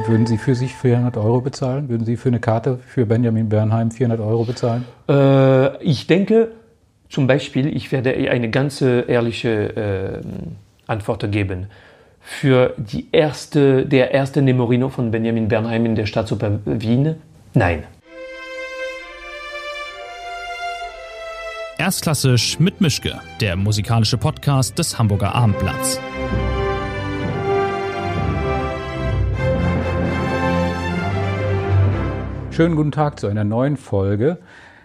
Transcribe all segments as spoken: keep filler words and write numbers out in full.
Würden Sie für sich vierhundert Euro bezahlen? Würden Sie für eine Karte für Benjamin Bernheim vierhundert Euro bezahlen? Äh, ich denke, zum Beispiel, ich werde eine ganz ehrliche äh, Antwort geben. Für die erste, der erste Nemorino von Benjamin Bernheim in der Staatsoper Wien, nein. Erstklassisch mit Mischke, der musikalische Podcast des Hamburger Abendblatts. Schönen guten Tag zu einer neuen Folge.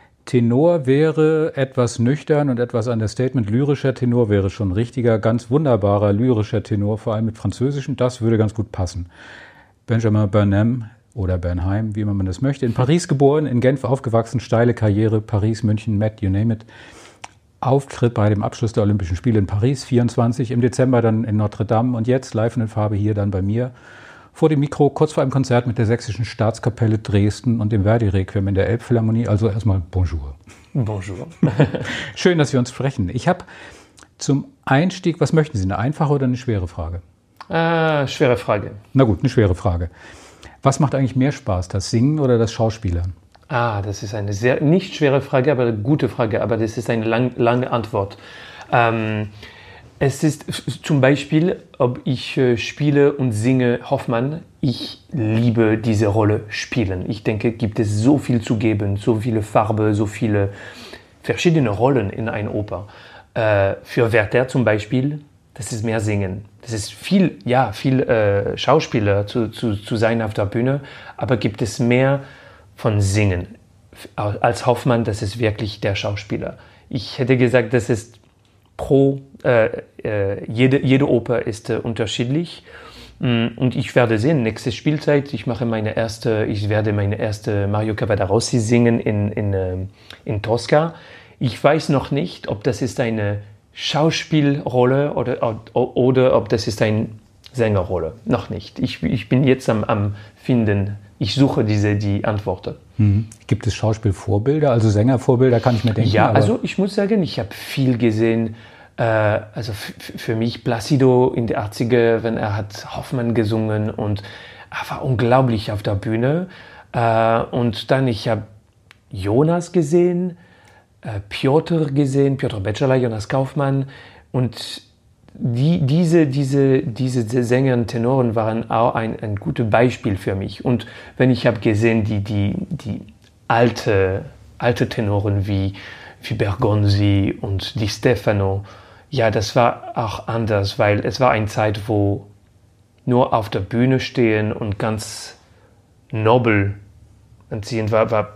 Tenor wäre etwas nüchtern und etwas Understatement. Lyrischer Tenor wäre schon richtiger, ganz wunderbarer lyrischer Tenor, vor allem mit Französischen. Das würde ganz gut passen. Benjamin Bernheim oder Bernheim, wie immer man das möchte. In Paris geboren, in Genf aufgewachsen, steile Karriere, Paris, München, Met, you name it. Auftritt bei dem Abschluss der Olympischen Spiele in Paris, vierundzwanzig, im Dezember dann in Notre Dame und jetzt live in Farbe hier dann bei mir. Vor dem Mikro, kurz vor einem Konzert mit der Sächsischen Staatskapelle Dresden und dem Verdi-Requiem in der Elbphilharmonie. Also erstmal Bonjour. Bonjour. Schön, dass wir uns sprechen. Ich habe zum Einstieg, was möchten Sie, eine einfache oder eine schwere Frage? Äh, schwere Frage. Na gut, eine schwere Frage. Was macht eigentlich mehr Spaß, das Singen oder das Schauspielern? Ah, das ist eine sehr, nicht schwere Frage, aber eine gute Frage. Aber das ist eine lang, lange Antwort. Ähm, Es ist zum Beispiel, ob ich äh, spiele und singe Hoffmann, ich liebe diese Rolle spielen. Ich denke, gibt es so viel zu geben, so viele Farbe, so viele verschiedene Rollen in einer Oper. Äh, für Werther zum Beispiel, das ist mehr Singen. Das ist viel, ja, viel äh, Schauspieler zu, zu, zu sein auf der Bühne, aber gibt es mehr von Singen. Als Hoffmann, das ist wirklich der Schauspieler. Ich hätte gesagt, das ist pro, äh, äh, jede, jede Oper ist äh, unterschiedlich und ich werde sehen, nächste Spielzeit, ich mache meine erste, ich werde meine erste Mario Cavadarossi singen in, in, äh, in Tosca. Ich weiß noch nicht, ob das ist eine Schauspielrolle oder, oder ob das ist eine Sängerrolle, noch nicht. Ich, ich bin jetzt am, am Finden, ich suche diese, die Antworten. Mhm. Gibt es Schauspielvorbilder, also Sängervorbilder, kann ich mir denken? Ja, also ich muss sagen, ich habe viel gesehen. Äh, also f- für mich Placido in den achtziger, wenn er hat Hoffmann gesungen und er war unglaublich auf der Bühne. Äh, und dann ich habe Jonas gesehen, äh, Piotr gesehen, Piotr Beczala, Jonas Kaufmann und Die, diese, diese, diese Sänger und Tenoren waren auch ein, ein gutes Beispiel für mich. Und wenn ich habe gesehen, die, die, die alte, alte Tenoren wie, wie Bergonzi und Di Stefano, ja, das war auch anders, weil es war eine Zeit, wo nur auf der Bühne stehen und ganz nobel anziehen war, war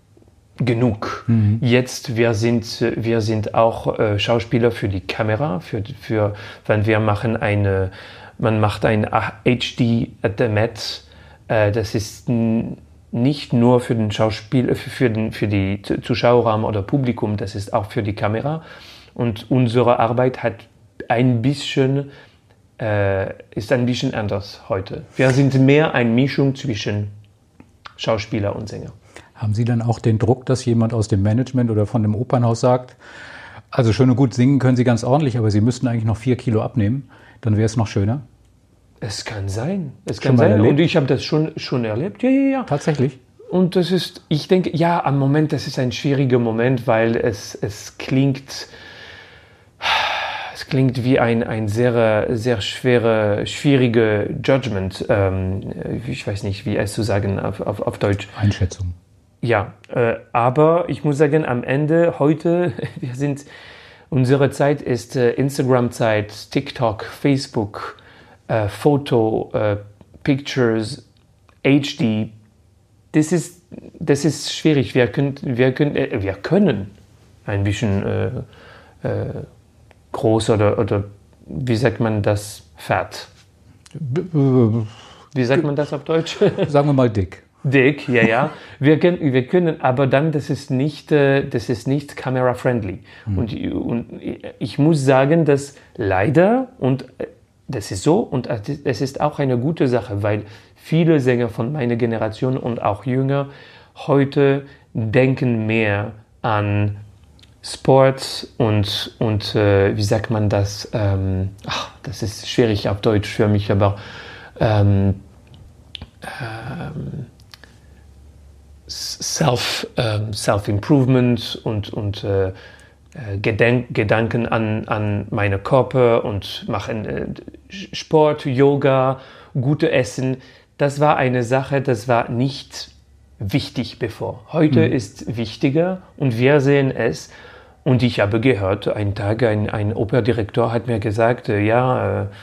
genug. Mhm. Jetzt, wir sind, wir sind auch äh, Schauspieler für die Kamera, für, für, wenn wir machen eine, man macht ein H D at the Met, äh, das ist n- nicht nur für den Schauspiel, für, für, den, für die Zuschauerraum oder Publikum, das ist auch für die Kamera. Und unsere Arbeit hat ein bisschen, äh, ist ein bisschen anders heute. Wir sind mehr eine Mischung zwischen Schauspieler und Sänger. Haben Sie dann auch den Druck, dass jemand aus dem Management oder von dem Opernhaus sagt, also schön und gut singen können Sie ganz ordentlich, aber Sie müssten eigentlich noch vier Kilo abnehmen, dann wäre es noch schöner? Es kann sein. Es Schon kann mal sein. erlebt? Und ich habe das schon, schon erlebt. Ja, ja, ja. Tatsächlich? Und das ist, ich denke, ja, am Moment, das ist ein schwieriger Moment, weil es, es klingt, es klingt wie ein, ein sehr, sehr schwere, schwieriger Judgment. Ähm, ich weiß nicht, wie es zu sagen auf, auf, auf Deutsch. Einschätzung. Ja, äh, aber ich muss sagen, am Ende, heute, wir sind, unsere Zeit ist äh, Instagram-Zeit, TikTok, Facebook, äh, Foto, äh, Pictures, H D. Das ist, das ist schwierig. Wir können, wir können, äh, wir können ein bisschen äh, äh, groß oder, oder, wie sagt man das, fett. Wie sagt man das auf Deutsch? Sagen wir mal dick. Dick, ja, ja. Wir können, wir können, aber dann, das ist nicht, das ist nicht camera-friendly. Mhm. Und, und ich muss sagen, dass leider, und das ist so, und es ist auch eine gute Sache, weil viele Sänger von meiner Generation und auch jünger heute denken mehr an Sport und, und äh, wie sagt man das? Ähm, ach, das ist schwierig auf Deutsch für mich, aber ähm, ähm, Self, ähm, Self-Improvement und, und äh, Gedenk, Gedanken an, an meinen Körper und machen äh, Sport, Yoga, gute Essen. Das war eine Sache, das war nicht wichtig bevor. Heute mhm. ist wichtiger und wir sehen es. Und ich habe gehört, einen Tag, ein, ein Operdirektor hat mir gesagt, äh, ja, äh,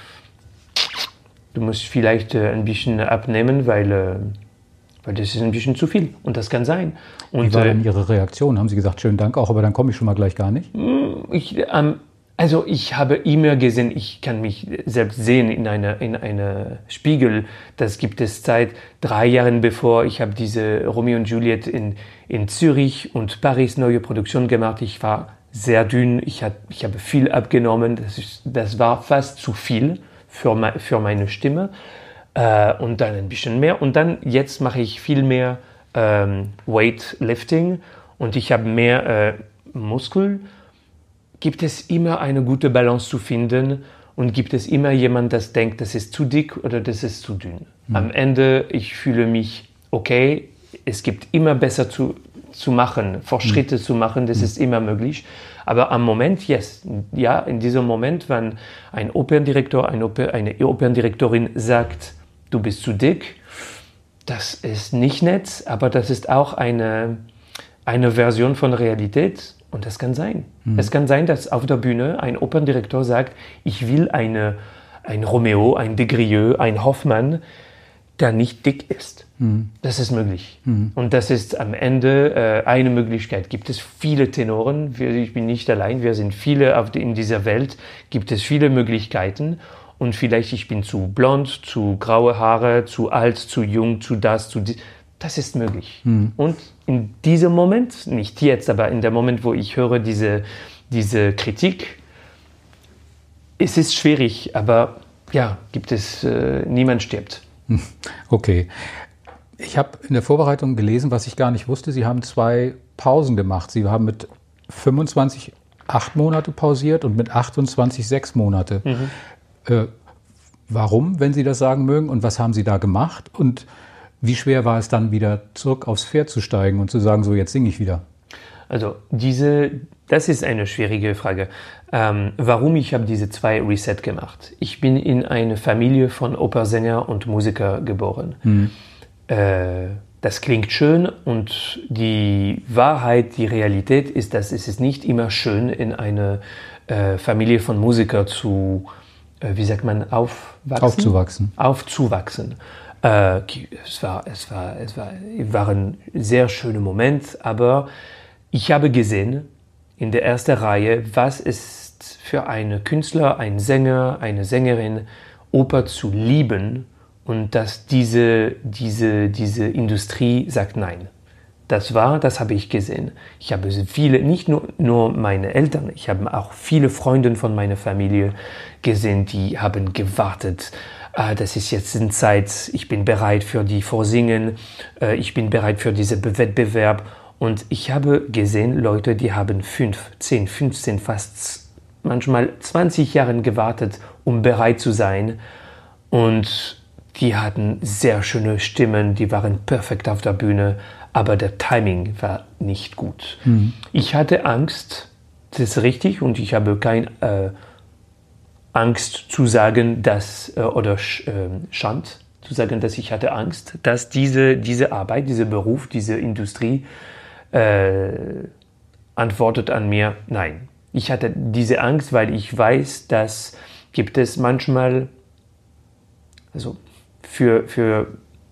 du musst vielleicht äh, ein bisschen abnehmen, weil, äh, weil das ist ein bisschen zu viel. Und das kann sein. Und, wie war denn Ihre Reaktion? Haben Sie gesagt, schönen Dank auch, aber dann komme ich schon mal gleich gar nicht? Ich, ähm, also ich habe immer gesehen, ich kann mich selbst sehen in einer in eine Spiegel. Das gibt es seit drei Jahren bevor. Ich habe diese Romeo und Juliet in, in Zürich und Paris neue Produktion gemacht. Ich war sehr dünn, ich, hat, ich habe viel abgenommen. Das, ist, das war fast zu viel für, me, für meine Stimme. Äh, und dann ein bisschen mehr. Und dann jetzt mache ich viel mehr ähm, Weightlifting und ich habe mehr äh, Muskel. Gibt es immer eine gute Balance zu finden und gibt es immer jemand, das denkt, das ist zu dick oder das ist zu dünn. Mhm. Am Ende, ich fühle mich okay, es gibt immer besser zu, zu machen, Fortschritte mhm. zu machen, das mhm. ist immer möglich. Aber am Moment, yes, ja, in diesem Moment, wenn ein Operndirektor, eine, Oper, eine Operndirektorin sagt, du bist zu dick, das ist nicht nett, aber das ist auch eine, eine Version von Realität und das kann sein. Mhm. Es kann sein, dass auf der Bühne ein Operndirektor sagt, ich will eine, ein Romeo, ein De Grieux, ein Hoffmann, der nicht dick ist. Mhm. Das ist möglich. Mhm. Und das ist am Ende äh, eine Möglichkeit. Gibt es viele Tenoren, wir, ich bin nicht allein, wir sind viele auf die, in dieser Welt, gibt es viele Möglichkeiten. Und vielleicht ich bin zu blond, zu graue Haare, zu alt, zu jung, zu das, zu dies. Das ist möglich. Mhm. Und in diesem Moment, nicht jetzt, aber in dem Moment, wo ich höre diese, diese Kritik, es ist schwierig, aber ja, gibt es, äh, niemand stirbt. Okay. Ich habe in der Vorbereitung gelesen, was ich gar nicht wusste. Sie haben zwei Pausen gemacht. Sie haben mit fünfundzwanzig acht Monate pausiert und mit achtundzwanzig sechs Monate. Mhm. Äh, warum, wenn Sie das sagen mögen, und was haben Sie da gemacht? Und wie schwer war es dann, wieder zurück aufs Pferd zu steigen und zu sagen, so jetzt singe ich wieder? Also diese, das ist eine schwierige Frage. Ähm, warum ich habe diese zwei Reset gemacht? Ich bin in eine Familie von Opernsänger und Musiker geboren. Mhm. Äh, das klingt schön und die Wahrheit, die Realität ist, dass es ist nicht immer schön, in eine äh, Familie von Musikern zu wie sagt man, aufwachsen? Aufzuwachsen. Aufzuwachsen. Äh, es war, es war, es war, war ein sehr schöner Moment, aber ich habe gesehen in der ersten Reihe, was ist für einen Künstler, einen Sänger, eine Sängerin, Oper zu lieben und dass diese, diese, diese Industrie sagt nein. Das war, das habe ich gesehen. Ich habe viele, nicht nur, nur meine Eltern, ich habe auch viele Freunde von meiner Familie gesehen, die haben gewartet. Ah, das ist jetzt eine Zeit, ich bin bereit für die Vorsingen, äh, ich bin bereit für diesen Wettbewerb. Und ich habe gesehen, Leute, die haben fünf, zehn, fünfzehn, fast manchmal zwanzig Jahre gewartet, um bereit zu sein. Und die hatten sehr schöne Stimmen, die waren perfekt auf der Bühne. Aber der Timing war nicht gut. Mhm. Ich hatte Angst, das ist richtig, und ich habe keine äh, Angst zu sagen, dass, äh, oder Sch, äh, Schand zu sagen, dass ich hatte Angst, dass diese, diese Arbeit, dieser Beruf, diese Industrie äh, antwortet an mir, nein. Ich hatte diese Angst, weil ich weiß, dass gibt es manchmal, also für, für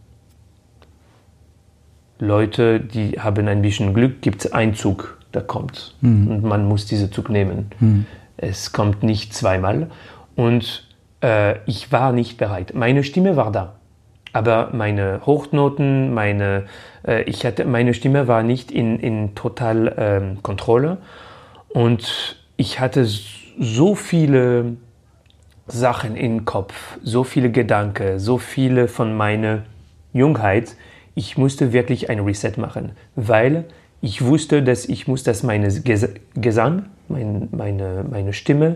Leute, die haben ein bisschen Glück, gibt es einen Zug, der kommt. Mhm. Und man muss diesen Zug nehmen. Mhm. Es kommt nicht zweimal. Und äh, ich war nicht bereit. Meine Stimme war da. Aber meine Hochnoten, meine, äh, ich hatte, meine Stimme war nicht in, in total ähm, Kontrolle. Und ich hatte so viele Sachen im Kopf, so viele Gedanken, so viele von meiner Jungheit. Ich musste wirklich ein Reset machen, weil ich wusste, dass ich muss, dass meine Ges- Gesang, mein, meine, meine Stimme,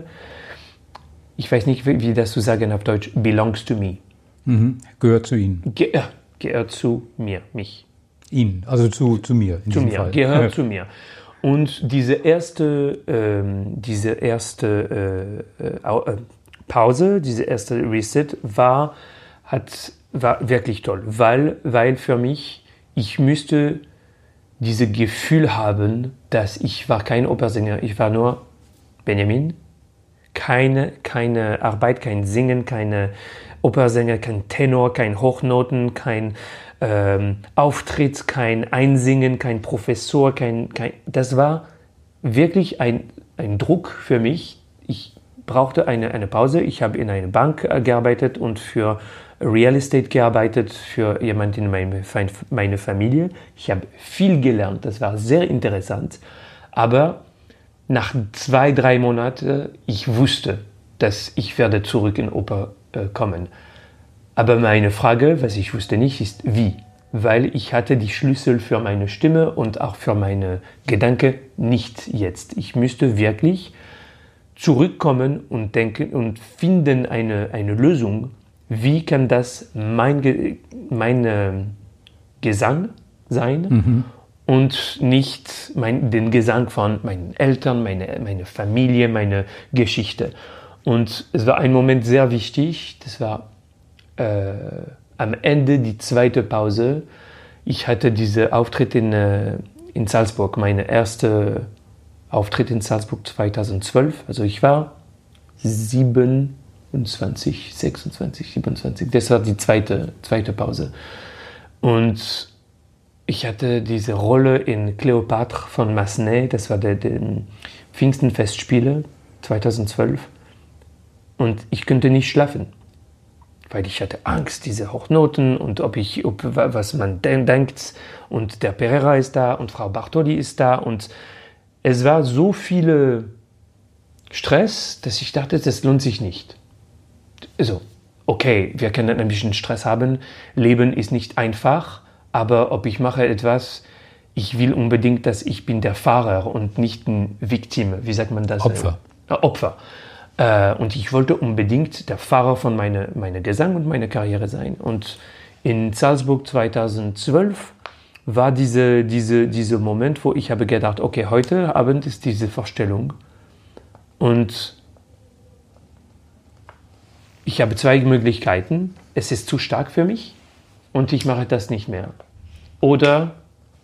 ich weiß nicht, wie, wie das zu sagen auf Deutsch, belongs to me. Mhm. Gehört zu Ihnen. Ge- ja, gehört zu mir, mich. Ihnen, also zu, zu mir in zu diesem mir, Fall. gehört zu mir. Und diese erste, ähm, diese erste äh, äh, Pause, diese erste Reset war, hat, war wirklich toll, weil, weil für mich, ich müsste dieses Gefühl haben, dass ich war kein Opernsänger, ich war nur Benjamin, keine, keine Arbeit, kein Singen, keine Opernsänger, kein Tenor, kein Hochnoten, kein ähm, Auftritt, kein Einsingen, kein Professor, kein, kein, das war wirklich ein, ein Druck für mich. Ich brauchte eine, eine Pause. Ich habe in einer Bank gearbeitet und für Real Estate gearbeitet, für jemanden in meine, meine Familie. Ich habe viel gelernt, das war sehr interessant. Aber nach zwei, drei Monaten, ich wusste, dass ich werde zurück in Oper äh, kommen. Aber meine Frage, was ich wusste nicht, ist wie. Weil ich hatte die Schlüssel für meine Stimme und auch für meine Gedanken nicht jetzt. Ich müsste wirklich zurückkommen und denken und finden eine, eine Lösung. Wie kann das mein, Ge- mein äh, Gesang sein mhm. und nicht mein, den Gesang von meinen Eltern, meine, meine Familie, meine Geschichte. Und es war ein Moment sehr wichtig. Das war äh, am Ende die zweite Pause. Ich hatte diesen Auftritt in, äh, in Salzburg, meine erste Auftritt in Salzburg zweitausendzwölf. Also ich war siebenundzwanzig, sechsundzwanzig, siebenundzwanzig. Das war die zweite, zweite Pause. Und ich hatte diese Rolle in Cléopâtre von Massenet. Das war der, der Pfingstenfestspiele zweitausendzwölf. Und ich konnte nicht schlafen, weil ich hatte Angst, diese Hochnoten und ob ich, ob, was man denkt. Und der Pereira ist da und Frau Bartoli ist da. Und es war so viel Stress, dass ich dachte, das lohnt sich nicht. Also, okay, wir können ein bisschen Stress haben. Leben ist nicht einfach, aber ob ich mache etwas, ich will unbedingt, dass ich bin der Fahrer und nicht ein Victim. Wie sagt man das? Opfer. Äh, Opfer. Und ich wollte unbedingt der Fahrer von meiner meine Gesang und meiner Karriere sein. Und in Salzburg zweitausendzwölf war dieser diese, diese Moment, wo ich habe gedacht, okay, heute Abend ist diese Vorstellung. Und ich habe zwei Möglichkeiten. Es ist zu stark für mich und ich mache das nicht mehr. Oder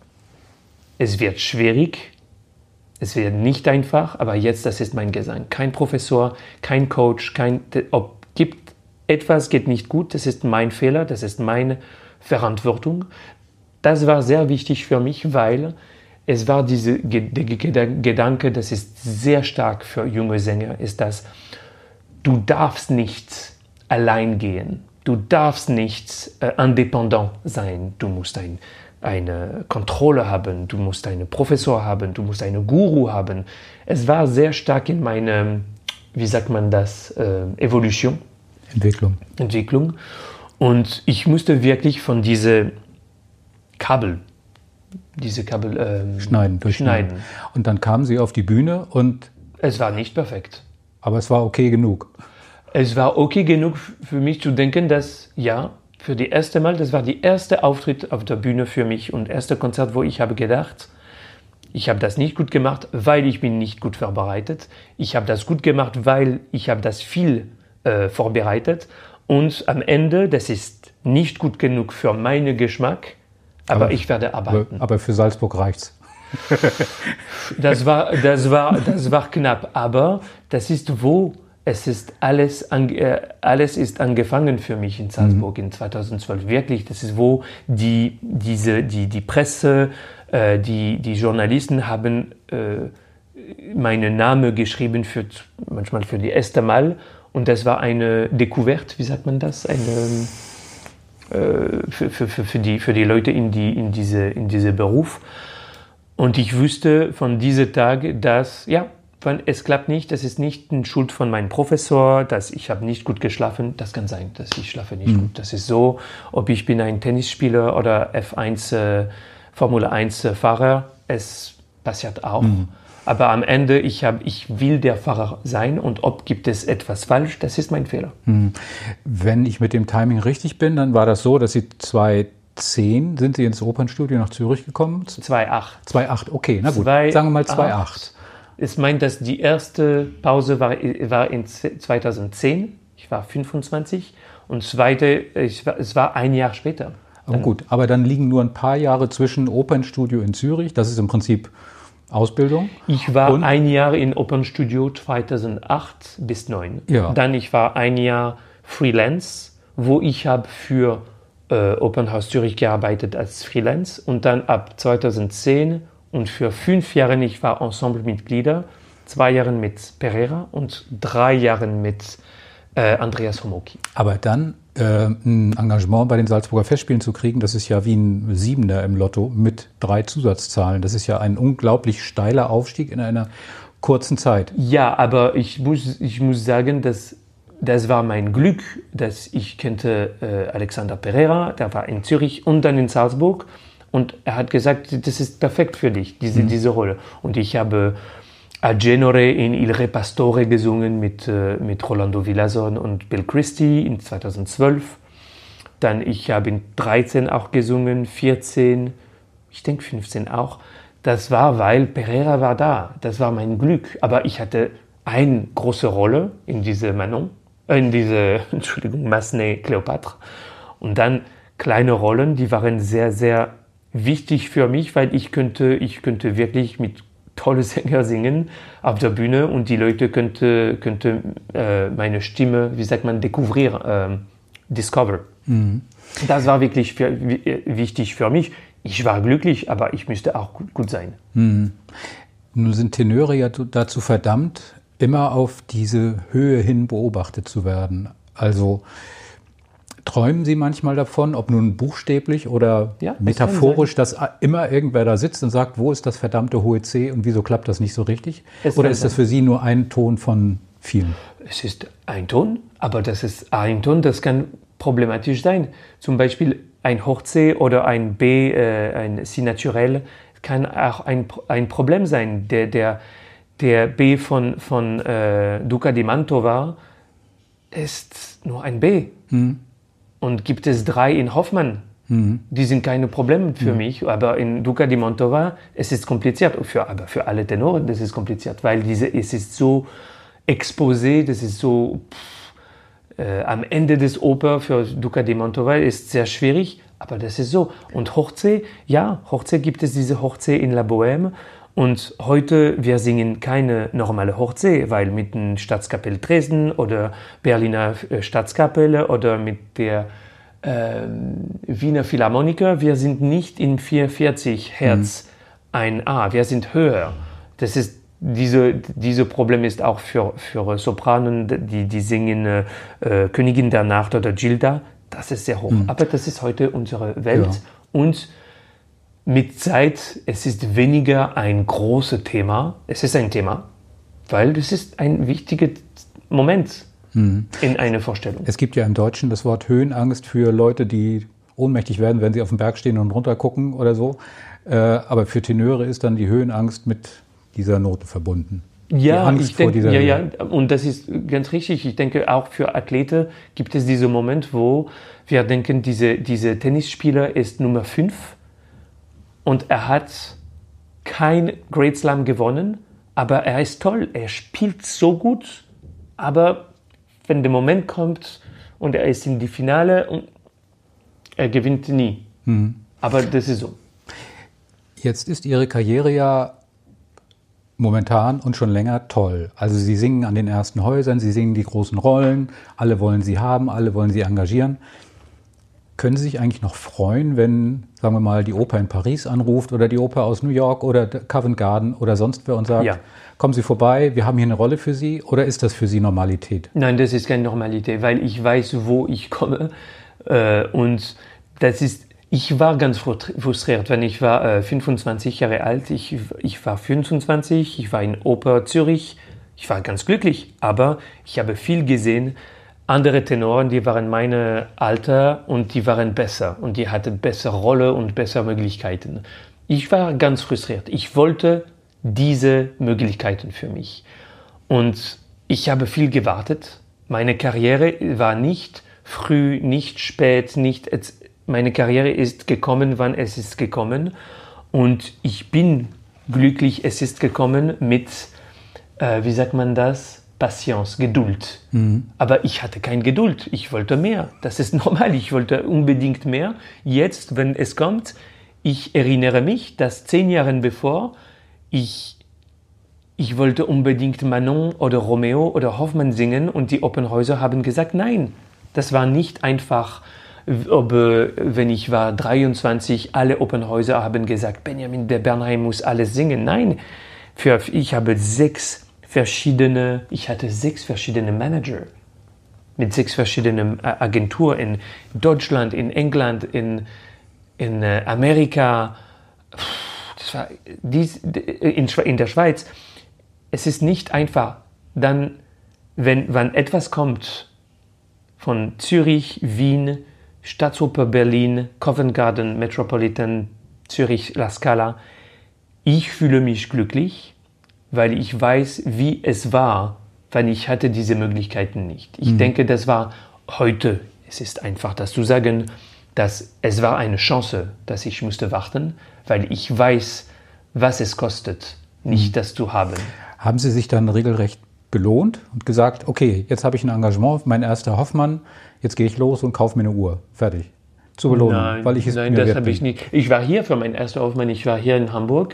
es wird schwierig. Es wird nicht einfach, aber jetzt, das ist mein Gesang. Kein Professor, kein Coach, kein, ob gibt etwas geht nicht gut, das ist mein Fehler, das ist meine Verantwortung. Das war sehr wichtig für mich, weil es war dieser Gedanke, das ist sehr stark für junge Sänger, ist das, du darfst nicht allein gehen, du darfst nicht äh, independent sein, du musst ein eine Kontrolle haben, du musst einen Professor haben, du musst einen Guru haben. Es war sehr stark in meiner, wie sagt man das, äh, Evolution. Entwicklung. Entwicklung. Und ich musste wirklich von diese Kabel, diese Kabel ähm, schneiden, durchschneiden. Und dann kamen Sie auf die Bühne und... Es war nicht perfekt. Aber es war okay genug. Es war okay genug für mich zu denken, dass, ja, für die erste Mal, das war die erste Auftritt auf der Bühne für mich und erste Konzert, wo ich habe gedacht, ich habe das nicht gut gemacht, weil ich bin nicht gut vorbereitet. Ich habe das gut gemacht, weil ich habe das viel äh, vorbereitet. Und am Ende, das ist nicht gut genug für meinen Geschmack, aber, aber ich werde arbeiten. Aber für Salzburg reicht's. das war, das war, das war knapp, aber das ist wo Es ist alles, äh, alles ist angefangen für mich in Salzburg mhm. in zweitausendzwölf. Wirklich, das ist, wo die, diese, die, die Presse, äh, die, die Journalisten haben äh, meinen Namen geschrieben, für, manchmal für die erste Mal. Und das war eine Découverte, wie sagt man das? Eine, äh, für, für, für, die, für die Leute in, die, in, diese, in diesem Beruf. Und ich wusste von diesem Tag, dass, ja, es klappt nicht, das ist nicht eine Schuld von meinem Professor, dass ich habe nicht gut geschlafen. Das kann sein, dass ich schlafe nicht mhm. gut. Das ist so, ob ich bin ein Tennisspieler oder F eins äh, Formel eins äh, Fahrer, es passiert auch. Mhm. Aber am Ende, ich, hab, ich will der Fahrer sein und ob gibt es etwas falsch, das ist mein Fehler. Mhm. Wenn ich mit dem Timing richtig bin, dann war das so, dass Sie zwei zweitausendzehn sind Sie ins Opernstudio nach Zürich gekommen? zweitausendacht. zweitausendacht, okay, na gut, Zwei, sagen wir mal zweitausendacht. Es meint, dass die erste Pause war, war in zweitausendzehn, ich war fünfundzwanzig, und zweite, ich war, es war ein Jahr später. Aber gut, aber dann liegen nur ein paar Jahre zwischen Opernstudio in Zürich, das ist im Prinzip Ausbildung. Ich war und, ein Jahr in Opernstudio zweitausendacht bis zweitausendneun. Ja. Dann ich war ein Jahr Freelance, wo ich habe für äh, Opernhaus Zürich gearbeitet als Freelance, und dann ab zweitausendzehn und für fünf Jahre ich war Ensemblemitglieder, zwei Jahre mit Pereira und drei Jahre mit äh, Andreas Homoki. Aber dann äh, ein Engagement bei den Salzburger Festspielen zu kriegen, das ist ja wie ein Siebender im Lotto mit drei Zusatzzahlen. Das ist ja ein unglaublich steiler Aufstieg in einer kurzen Zeit. Ja, aber ich muss, ich muss sagen, dass das war mein Glück, dass ich kannte äh, Alexander Pereira, der war in Zürich und dann in Salzburg. Und er hat gesagt, das ist perfekt für dich, diese, mhm. diese Rolle. Und ich habe A Genore in Il Re Pastore gesungen mit, äh, mit Rolando Villazon und Bill Christie in zweitausendzwölf. Dann ich habe in dreizehn auch gesungen, vierzehn, ich denke fünfzehn auch. Das war, weil Pereira war da. Das war mein Glück. Aber ich hatte eine große Rolle in diese Manon, äh, in diese, Entschuldigung, Massenet Cleopatra. Und dann kleine Rollen, die waren sehr, sehr wichtig für mich, weil ich könnte, ich könnte wirklich mit tollen Sängern singen auf der Bühne und die Leute könnte, könnte äh, meine Stimme, wie sagt man, découvrir, äh, discover. Mhm. Das war wirklich für, wichtig für mich. Ich war glücklich, aber ich müsste auch gut, gut sein. Mhm. Nun sind Tenöre ja dazu verdammt, immer auf diese Höhe hin beobachtet zu werden. Also träumen Sie manchmal davon, ob nun buchstäblich oder ja, metaphorisch, dass immer irgendwer da sitzt und sagt, wo ist das verdammte hohe C und wieso klappt das nicht so richtig? Es oder ist das für Sie nur ein Ton von vielen? Es ist ein Ton, aber das ist ein Ton, das kann problematisch sein. Zum Beispiel ein Hoch C oder ein B, äh, ein Si naturel, kann auch ein, ein Problem sein. Der, der, der B von, von äh, Duca di Mantova ist nur ein B. Hm. Und gibt es drei in Hoffmann, mhm. die sind keine Probleme für mhm. mich, aber in Duca di Mantova, es ist kompliziert, für, aber für alle Tenore, das ist kompliziert, weil diese, es ist so exposé, das ist so, pff, äh, am Ende des Oper für Duca di Mantova ist sehr schwierig, aber das ist so. Und Hoch C, ja, Hoch C gibt es diese Hoch C in La Bohème. Und heute, wir singen keine normale Hoch C, weil mit der Staatskapelle Dresden oder Berliner Staatskapelle oder mit der äh, Wiener Philharmoniker, wir sind nicht in vierundvierzig Hertz mhm. ein A, wir sind höher. Das ist, diese, diese Problem ist auch für, für Sopranen, die, die singen äh, Königin der Nacht oder Gilda, das ist sehr hoch. Mhm. Aber das ist heute unsere Welt ja. und mit Zeit, es ist weniger ein großes Thema. Es ist ein Thema, weil es ist ein wichtiger Moment mhm. in einer Vorstellung. Es gibt ja im Deutschen das Wort Höhenangst für Leute, die ohnmächtig werden, wenn sie auf den Berg stehen und runter gucken oder so. Äh, aber für Tenöre ist dann die Höhenangst mit dieser Note verbunden. Ja, ich denke, ja, ja, und das ist ganz richtig. Ich denke, auch für Athleten gibt es diesen Moment, wo wir denken, diese, diese Tennisspieler ist Nummer fünf. Und er hat kein Great Slam gewonnen, aber er ist toll, er spielt so gut, aber wenn der Moment kommt und er ist in die Finale, und er gewinnt nie. Mhm. Aber das ist so. Jetzt ist Ihre Karriere ja momentan und schon länger toll. Also Sie singen an den ersten Häusern, Sie singen die großen Rollen, alle wollen Sie haben, alle wollen Sie engagieren. Können Sie sich eigentlich noch freuen, wenn, sagen wir mal, die Oper in Paris anruft oder die Oper aus New York oder Covent Garden oder sonst wer und sagt, ja. kommen Sie vorbei, wir haben hier eine Rolle für Sie, oder ist das für Sie Normalität? Nein, das ist keine Normalität, weil ich weiß, wo ich komme äh, und das ist, ich war ganz frustriert, wenn ich war äh, fünfundzwanzig Jahre alt, ich, ich war fünfundzwanzig, ich war in Oper Zürich, ich war ganz glücklich, aber ich habe viel gesehen. Andere Tenoren, die waren meine Alter und die waren besser und die hatten bessere Rolle und bessere Möglichkeiten. Ich war ganz frustriert. Ich wollte diese Möglichkeiten für mich. Und ich habe viel gewartet. Meine Karriere war nicht früh, nicht spät, nicht meine Karriere ist gekommen, wann es ist gekommen. Und ich bin glücklich, es ist gekommen mit, äh, wie sagt man das? Patience, Geduld. Mhm. Aber ich hatte keine Geduld. Ich wollte mehr. Das ist normal. Ich wollte unbedingt mehr. Jetzt, wenn es kommt, ich erinnere mich, dass zehn Jahre bevor ich, ich wollte unbedingt Manon oder Romeo oder Hoffmann singen und die Opernhäuser haben gesagt, nein. Das war nicht einfach, ob, wenn ich war dreiundzwanzig, alle Opernhäuser haben gesagt, Benjamin de Bernheim muss alles singen. Nein, für, ich habe sechs verschiedene, ich hatte sechs verschiedene Manager mit sechs verschiedenen Agenturen in Deutschland, in England, in, in Amerika, das war dies, in, in der Schweiz. Es ist nicht einfach. Dann, wenn, wenn etwas kommt von Zürich, Wien, Staatsoper Berlin, Covent Garden, Metropolitan, Zürich, La Scala, ich fühle mich glücklich, weil ich weiß, wie es war, weil ich hatte diese Möglichkeiten nicht. Ich mhm. denke, das war heute, es ist einfach das zu sagen, dass es war eine Chance, dass ich musste warten, weil ich weiß, was es kostet, nicht mhm. das zu haben. Haben Sie sich dann regelrecht belohnt und gesagt, okay, jetzt habe ich ein Engagement, mein erster Hoffmann, jetzt gehe ich los und kaufe mir eine Uhr. Fertig. Zur Belohnung. Nein, weil ich es nein mir das habe ich nicht. Ich war hier für meinen ersten Hoffmann, ich war hier in Hamburg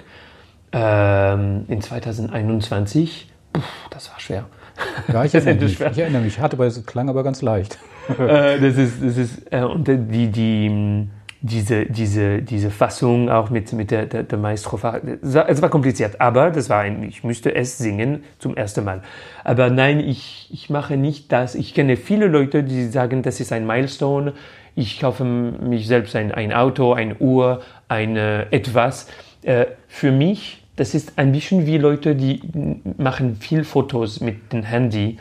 ähm, in zweitausendeinundzwanzig. Puh, das war schwer. Ja, ich erinnere mich. Ich erinnere mich. Hatte, aber es klang aber ganz leicht. äh, das ist, das ist, äh, und die, die, diese, diese, diese Fassung auch mit, mit der, der, der Maestro, es war kompliziert, aber das war ein, ich müsste es singen zum ersten Mal. Aber nein, ich, ich mache nicht das. Ich kenne viele Leute, die sagen, das ist ein Milestone. Ich kaufe mich selbst ein, ein Auto, eine Uhr, ein äh, etwas. Äh, für mich, das ist ein bisschen wie Leute, die machen viel Fotos mit dem Handy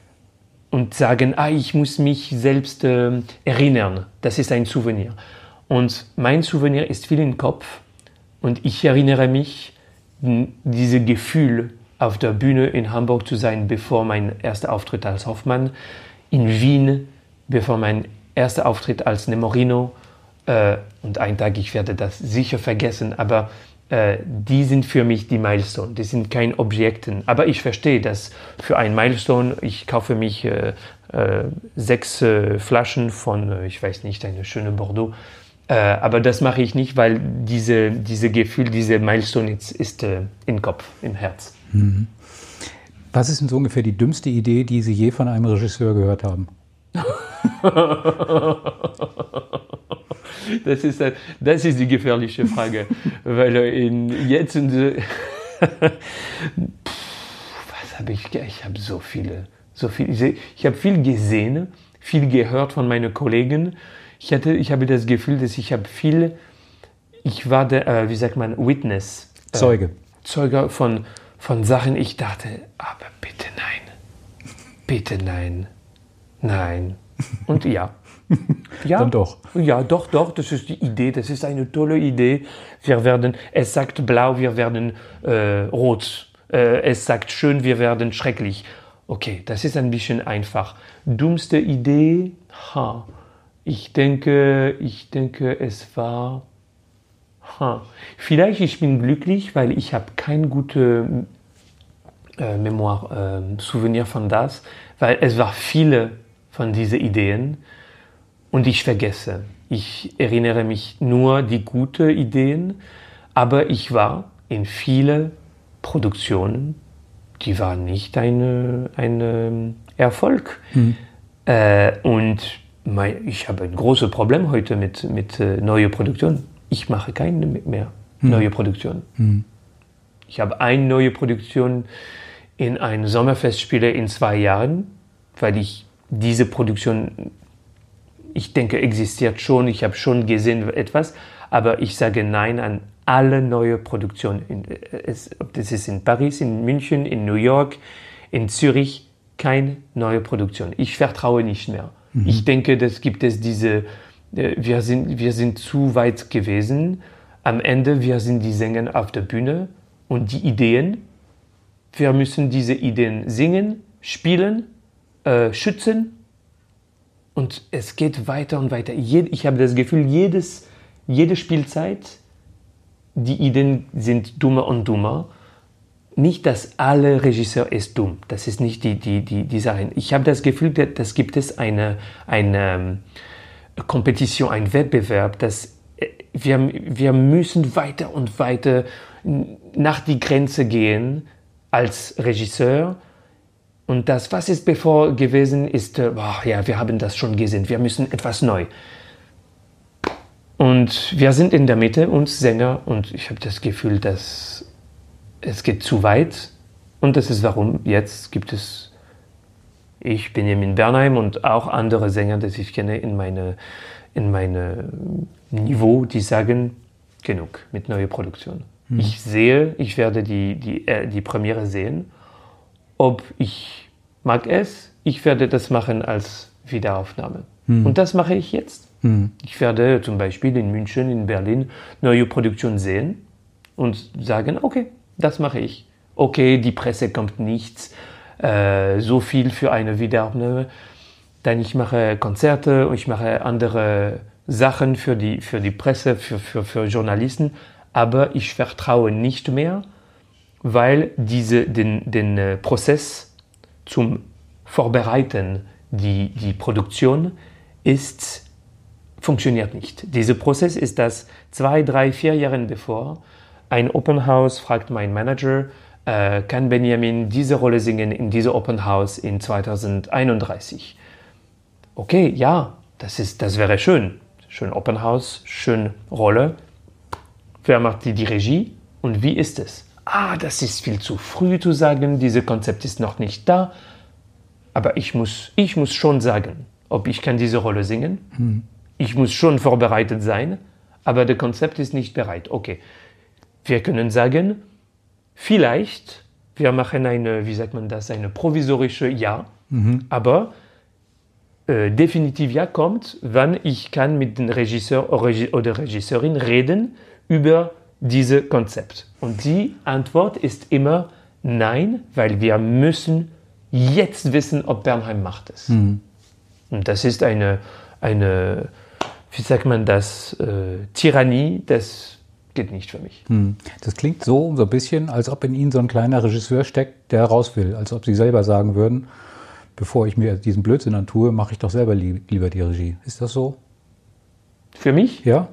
und sagen, ah, ich muss mich selbst äh, erinnern. Das ist ein Souvenir. Und mein Souvenir ist viel im Kopf und ich erinnere mich, dieses Gefühl auf der Bühne in Hamburg zu sein, bevor mein erster Auftritt als Hoffmann, in Wien, bevor mein erster Auftritt als Nemorino äh, und einen Tag, ich werde das sicher vergessen, aber äh, die sind für mich die Milestone, die sind keine Objekte. Aber ich verstehe, dass für ein Milestone, ich kaufe mich äh, äh, sechs äh, Flaschen von, äh, ich weiß nicht, eine schöne Bordeaux. Äh, aber das mache ich nicht, weil diese, diese Gefühl, diese Milestone ist, ist äh, im Kopf, im Herz. Mhm. Was ist denn so ungefähr die dümmste Idee, die Sie je von einem Regisseur gehört haben? das, ist, das ist die gefährliche Frage. weil in, jetzt in the, was habe ich? Ich habe so viele, so viel. Ich, ich habe viel gesehen, viel gehört von meinen Kollegen. Ich, hatte, ich habe das Gefühl, dass ich habe viel, ich war der, äh, wie sagt man, Witness. Äh, Zeuge. Zeuge von, von Sachen, ich dachte, aber bitte nein, bitte nein, nein. Und ja. Ja, dann doch. Ja, doch, doch, das ist die Idee, das ist eine tolle Idee. Wir werden, es sagt blau, wir werden äh, rot. Äh, es sagt schön, wir werden schrecklich. Okay, das ist ein bisschen einfach. Dummste Idee, ha. Ich denke, ich denke, es war, ha, vielleicht ich bin glücklich, weil ich habe kein gutes äh, Memoir, äh, Souvenir von das, weil es war viele von diesen Ideen und ich vergesse. Ich erinnere mich nur die guten Ideen, aber ich war in viele Produktionen, die waren nicht ein eine Erfolg. Mhm. Äh, und ich habe ein großes Problem heute mit, mit äh, neuen Produktionen. Ich mache keine mehr hm. neue Produktionen. Hm. Ich habe eine neue Produktion in ein Sommerfestspiele in zwei Jahren, weil ich diese Produktion, ich denke, existiert schon. Ich habe schon gesehen etwas, aber ich sage Nein an alle neue Produktionen. In, es, ob das ist in Paris, in München, in New York, in Zürich, keine neue Produktion. Ich vertraue nicht mehr. Ich denke, das gibt es diese, wir sind, wir sind zu weit gewesen. Am Ende, wir sind die Sänger auf der Bühne und die Ideen, wir müssen diese Ideen singen, spielen, äh, schützen Und es geht weiter und weiter. Ich habe das Gefühl, jedes, jede Spielzeit, die Ideen sind dummer und dummer. Nicht, dass alle Regisseur ist dumm. Das ist nicht die, die, die, die Sache. Ich habe das Gefühl, dass gibt es eine, eine Kompetition, einen Wettbewerb, dass wir, wir müssen weiter und weiter nach die Grenze gehen als Regisseur. Und das, was ist bevor gewesen, ist, boah, ja, wir haben das schon gesehen, wir müssen etwas neu. Und wir sind in der Mitte, uns Sänger, und ich habe das Gefühl, dass es geht zu weit. Und das ist warum jetzt gibt es, ich, Benjamin Bernheim und auch andere Sänger, die ich kenne in meine, in meine Niveau, die sagen, genug mit neuer Produktion. Hm. Ich sehe, ich werde die, die, äh, die Premiere sehen. Ob ich mag es, ich werde das machen als Wiederaufnahme. Hm. Und das mache ich jetzt. Hm. Ich werde zum Beispiel in München, in Berlin neue Produktion sehen und sagen, okay, das mache ich. Okay, die Presse kommt nichts, äh, so viel für eine Wiederaufnahme. Dann ich mache Konzerte und ich mache andere Sachen für die, für die Presse, für, für, für Journalisten. Aber ich vertraue nicht mehr, weil diese, den, den äh, Prozess zum Vorbereiten, die, die Produktion, ist, funktioniert nicht. Dieser Prozess ist das zwei, drei, vier Jahre bevor. Ein Open House fragt mein Manager, äh, kann Benjamin diese Rolle singen in diesem Open House in zwanzig einunddreißig? Okay, ja, das, ist, das wäre schön. Schön Open House, schön Rolle. Wer macht die, die Regie und wie ist es? Ah, das ist viel zu früh zu sagen, dieses Konzept ist noch nicht da. Aber ich muss, ich muss schon sagen, ob ich kann diese Rolle singen. Hm. Ich muss schon vorbereitet sein, aber das Konzept ist nicht bereit. Okay, wir können sagen, vielleicht, wir machen eine, wie sagt man das, eine provisorische Ja, mhm. aber äh, definitiv Ja kommt, wenn ich kann mit dem Regisseur oder Regisseurin reden über dieses Konzept. Und die Antwort ist immer nein, weil wir müssen jetzt wissen, ob Bernheim macht es. Mhm. Und das ist eine, eine, wie sagt man das, äh, Tyrannie, das geht nicht für mich. Mhm. Das klingt so, so ein bisschen, als ob in Ihnen so ein kleiner Regisseur steckt, der raus will. Als ob Sie selber sagen würden, bevor ich mir diesen Blödsinn antue, mache ich doch selber lieb, lieber die Regie. Ist das so? Für mich? Ja.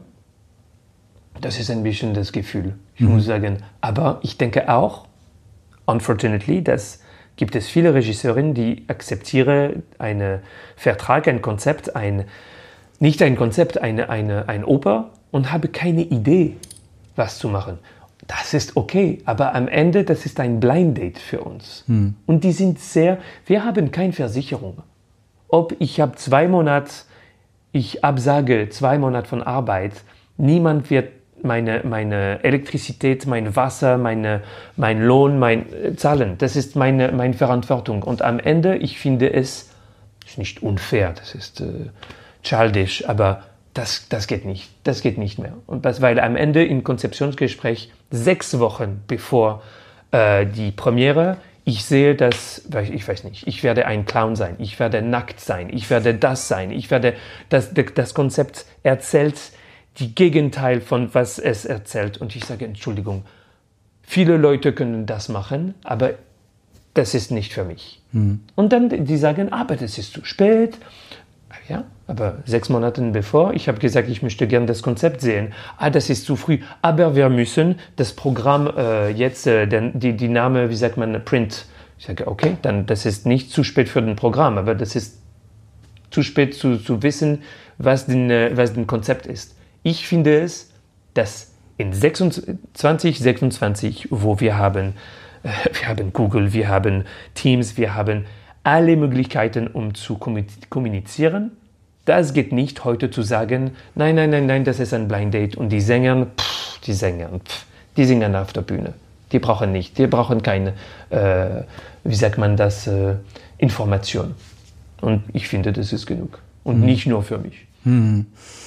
Das ist ein bisschen das Gefühl, ich mhm. muss sagen. Aber ich denke auch, unfortunately, dass gibt es viele Regisseurinnen, die akzeptieren einen Vertrag, ein Konzept, ein, nicht ein Konzept, eine, eine, ein Oper und haben keine Idee, was zu machen. Das ist okay, aber am Ende, das ist ein Blind Date für uns. Mhm. Und die sind sehr, wir haben keine Versicherung. Ob ich habe zwei Monate, ich absage zwei Monate von Arbeit, niemand wird meine, meine Elektrizität, mein Wasser, meine, mein Lohn, mein äh, Zahlen. Das ist meine, meine Verantwortung. Und am Ende, ich finde es, ist nicht unfair, das ist äh, childish, aber das, das geht nicht. Das geht nicht mehr. Und das, weil am Ende im Konzeptionsgespräch, sechs Wochen bevor äh, die Premiere, ich sehe das, ich weiß nicht, ich werde ein Clown sein, ich werde nackt sein, ich werde das sein, ich werde, das, das Konzept erzählt die Gegenteil von was es erzählt. Und ich sage, Entschuldigung, viele Leute können das machen, aber das ist nicht für mich. Mhm. Und dann die sagen, aber das ist zu spät. Ja, aber sechs Monate bevor, ich habe gesagt, ich möchte gerne das Konzept sehen. Ah, das ist zu früh. Aber wir müssen das Programm äh, jetzt, äh, den, die, die Name, wie sagt man, Print. Ich sage, okay, dann das ist nicht zu spät für das Programm, aber das ist zu spät zu, zu wissen, was den, äh, was den Konzept ist. Ich finde es, dass in zwanzig sechsundzwanzig, wo wir haben, äh, wir haben Google, wir haben Teams, wir haben alle Möglichkeiten, um zu kommunizieren, das geht nicht heute zu sagen, nein, nein, nein, nein, das ist ein Blind Date und die Sänger, pff, die Sänger, pff, die singen auf der Bühne. Die brauchen nicht, die brauchen keine, äh, wie sagt man das, äh, Information. Und ich finde, das ist genug. Und mhm. nicht nur für mich. Mhm.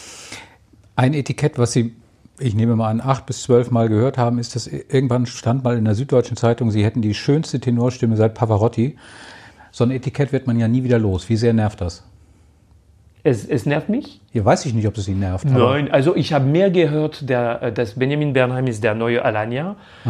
Ein Etikett, was Sie, ich nehme mal an, acht bis zwölf Mal gehört haben, ist, dass irgendwann stand mal in der Süddeutschen Zeitung, Sie hätten die schönste Tenorstimme seit Pavarotti. So ein Etikett wird man ja nie wieder los. Wie sehr nervt das? Es, es nervt mich. Ja, weiß ich nicht, ob es ihn nervt. Nein, also ich habe mehr gehört, der, dass Benjamin Bernheim ist der neue Alanya,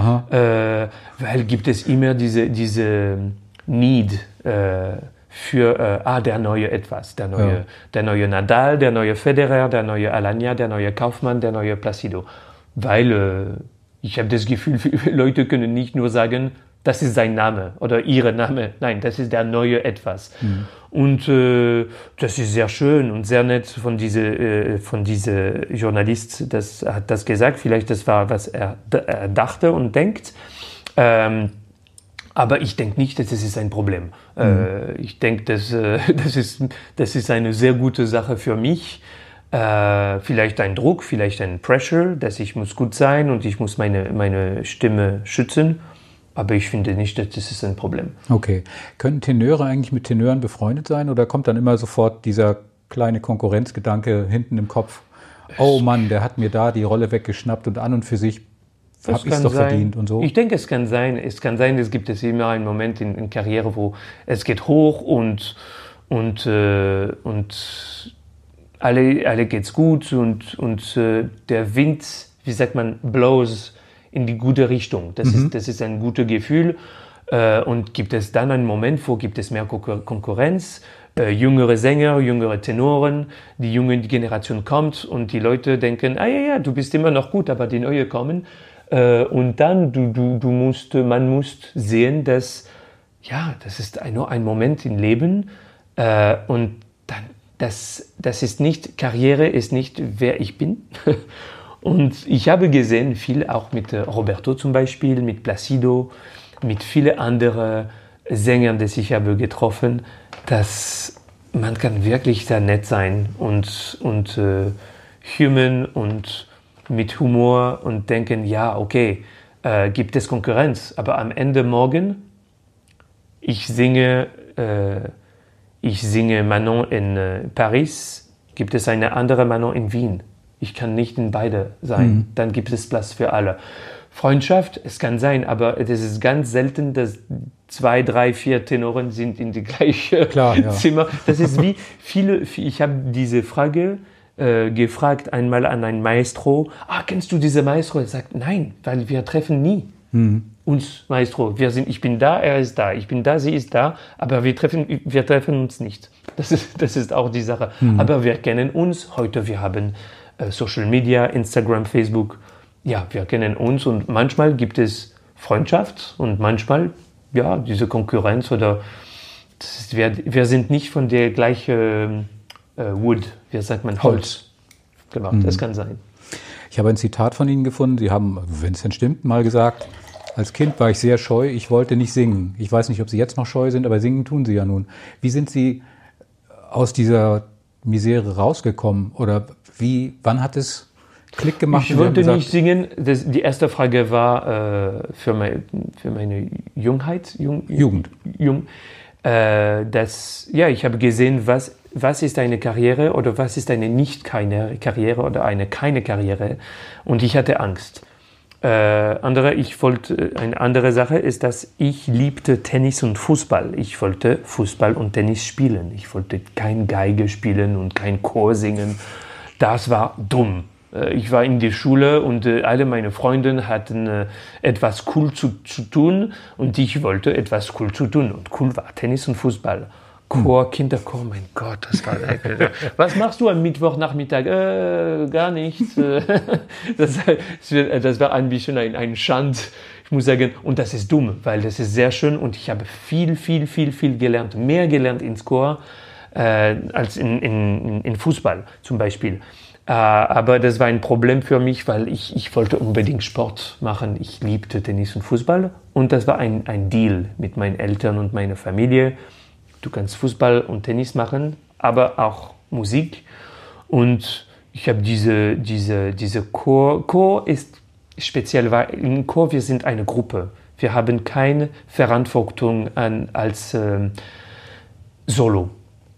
äh, weil gibt es immer diese, diese Need äh, für, äh, ah, der neue etwas, der neue, ja. der neue Nadal, der neue Federer, der neue Alanya, der neue Kaufmann, der neue Placido. Weil äh, ich habe das Gefühl, viele Leute können nicht nur sagen, das ist sein Name oder ihre Name. Nein, das ist der neue etwas. Mhm. Und äh, das ist sehr schön und sehr nett von diese äh, von diese Journalist, das hat das gesagt. Vielleicht das war, was er, er dachte und denkt. Ähm, aber ich denke nicht, dass es ist ein Problem. Mhm. Äh, ich denke, dass äh, das ist das ist eine sehr gute Sache für mich. Äh, vielleicht ein Druck, vielleicht ein Pressure, dass ich muss gut sein und ich muss meine meine Stimme schützen. Aber ich finde nicht, dass das ist ein Problem. Okay. Können Tenöre eigentlich mit Tenören befreundet sein oder kommt dann immer sofort dieser kleine Konkurrenzgedanke hinten im Kopf? Oh Mann, der hat mir da die Rolle weggeschnappt und an und für sich habe ich es doch sein. verdient und so? Ich denke, es kann sein. Es kann sein, es gibt es immer einen Moment in, in Karriere, wo es geht hoch und, und, äh, und alle, alle geht's gut und, und äh, der Wind, wie sagt man, blows in die gute Richtung. Das, mhm. ist, das ist ein gutes Gefühl. Äh, und gibt es dann einen Moment, wo gibt es mehr Konkurrenz, äh, jüngere Sänger, jüngere Tenoren, die junge Generation kommt und die Leute denken, ah ja, ja, du bist immer noch gut, aber die neue kommen. Äh, und dann, du, du, du musst, man muss sehen, dass, ja, das ist ein, nur ein Moment im Leben äh, und dann, das, das ist nicht, Karriere ist nicht, wer ich bin. Und ich habe gesehen, viel auch mit Roberto zum Beispiel, mit Placido, mit vielen anderen Sängern, die ich habe getroffen, dass man kann wirklich sehr nett sein und, und äh, human und mit Humor und denken, ja, okay, äh, gibt es Konkurrenz, aber am Ende morgen, ich singe, äh, ich singe Manon in äh, Paris, gibt es eine andere Manon in Wien. Ich kann nicht in beide sein. Mhm. Dann gibt es Platz für alle. Freundschaft, es kann sein, aber es ist ganz selten, dass zwei, drei, vier Tenoren sind in die gleiche Klar, ja. Zimmer. Das ist wie viele, ich habe diese Frage äh, gefragt einmal an einen Maestro. Ah, kennst du diese Maestro? Er sagt, nein, weil wir treffen nie mhm. uns Maestro. Wir sind, ich bin da, er ist da. Ich bin da, sie ist da, aber wir treffen, wir treffen uns nicht. Das ist, das ist auch die Sache. Mhm. Aber wir kennen uns. Heute, wir haben Social Media, Instagram, Facebook, ja, wir kennen uns und manchmal gibt es Freundschaft und manchmal, ja, diese Konkurrenz oder das ist, wir, wir sind nicht von der gleichen äh, Wood, wie sagt man, Holz gemacht, mhm. das kann sein. Ich habe ein Zitat von Ihnen gefunden, Sie haben, wenn es denn stimmt, mal gesagt, als Kind war ich sehr scheu, ich wollte nicht singen. Ich weiß nicht, ob Sie jetzt noch scheu sind, aber singen tun Sie ja nun. Wie sind Sie aus dieser Misere rausgekommen oder wie, wann hat es Klick gemacht? Ich wollte gesagt, nicht singen. Das, die erste Frage war äh, für, mein, für meine Jungheit, Jung, Jugend. Jung, äh, dass, ja, ich habe gesehen, was, was ist eine Karriere oder was ist eine Nicht-Karriere oder eine keine Karriere. Und ich hatte Angst. Äh, andere, ich wollte, eine andere Sache ist, dass ich liebte Tennis und Fußball. Ich wollte Fußball und Tennis spielen. Ich wollte kein Geige spielen und kein Chor singen. Das war dumm. Ich war in der Schule und alle meine Freunde hatten etwas cool zu, zu tun und ich wollte etwas cool zu tun. Und cool war Tennis und Fußball. Chor, Kinderchor, mein Gott, das war lecker. Was machst du am Mittwochnachmittag? Äh, gar nichts. Das, das war ein bisschen ein, ein Schand. Ich muss sagen, und das ist dumm, weil das ist sehr schön und ich habe viel, viel, viel, viel gelernt. Mehr gelernt ins Chor äh, als in, in, in Fußball zum Beispiel. Äh, aber das war ein Problem für mich, weil ich, ich wollte unbedingt Sport machen. Ich liebte Tennis und Fußball und das war ein, ein Deal mit meinen Eltern und meiner Familie. Du kannst Fußball und Tennis machen, aber auch Musik. Und ich habe diese, diese, diese Chor. Chor ist speziell, weil im Chor wir sind eine Gruppe. Wir haben keine Verantwortung an, als äh, Solo,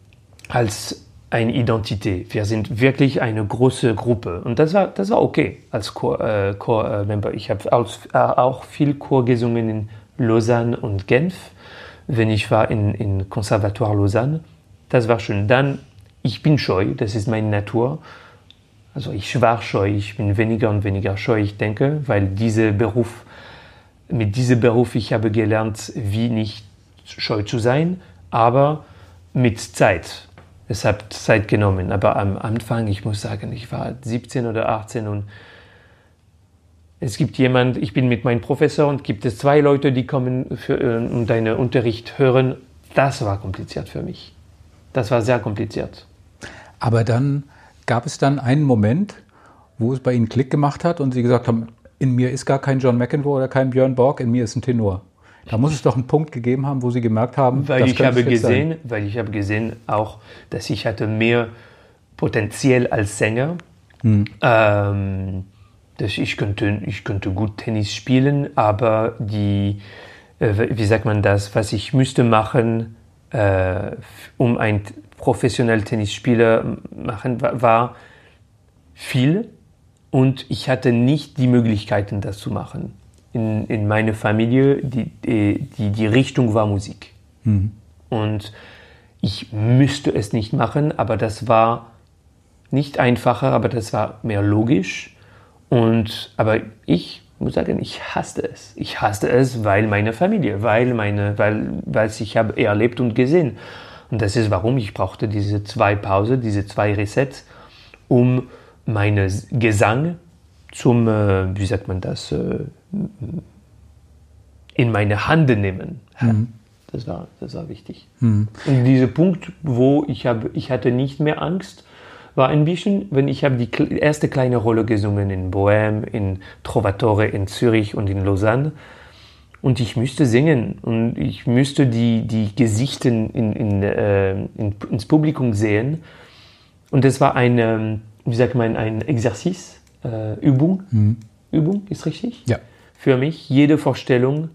als eine Identität. Wir sind wirklich eine große Gruppe. Und das war, das war okay als Chor-Member. Äh, Chor, äh, ich habe auch, auch viel Chor gesungen in Lausanne und Genf, wenn ich war in, in Conservatoire Lausanne. Das war schön. Dann ich bin scheu, das ist meine Natur. Also ich war scheu, ich bin weniger und weniger scheu, ich denke, weil dieser Beruf, mit diesem Beruf, ich habe gelernt, wie nicht scheu zu sein, aber mit Zeit. Es hat Zeit genommen, aber am Anfang, ich muss sagen, ich war siebzehn oder achtzehn und es gibt jemand, ich bin mit meinem Professor und gibt es zwei Leute, die kommen für, und deinen Unterricht hören. Das war kompliziert für mich. Das war sehr kompliziert. Aber dann gab es dann einen Moment, wo es bei Ihnen Klick gemacht hat und Sie gesagt haben, in mir ist gar kein John McEnroe oder kein Björn Borg, in mir ist ein Tenor. Da muss es doch einen Punkt gegeben haben, wo Sie gemerkt haben, weil das ich habe gesehen, sein. Weil ich habe gesehen auch, dass ich hatte mehr Potenzial als Sänger. Hm. Ähm, dass ich könnte, ich könnte gut Tennis spielen, aber die, äh, wie sagt man das, was ich müsste machen, äh, um ein professioneller Tennisspieler machen, war, war viel und ich hatte nicht die Möglichkeiten, das zu machen. In, in meiner Familie, die, die, die Richtung war Musik. Mhm. Und ich müsste es nicht machen, aber das war nicht einfacher, aber das war mehr logisch. Und, aber ich muss sagen, ich hasste es. Ich hasste es, weil meine Familie, weil meine, weil, weil ich habe erlebt und gesehen. Und das ist, warum ich brauchte diese zwei Pausen, diese zwei Resets, um meinen Gesang zum, äh, wie sagt man das, äh, in meine Hand nehmen. Mhm. Das war, das war wichtig. Mhm. Und dieser Punkt, wo ich habe, ich hatte nicht mehr Angst, war ein bisschen, wenn ich habe die erste kleine Rolle gesungen in Bohème, in Trovatore, in Zürich und in Lausanne. Und ich müsste singen und ich müsste die, die Gesichter in, in, äh, in, ins Publikum sehen. Und das war eine, wie sagt man, ein Exerzice, äh, Übung. Mhm. Übung, ist richtig? Ja. Für mich, jede Vorstellung,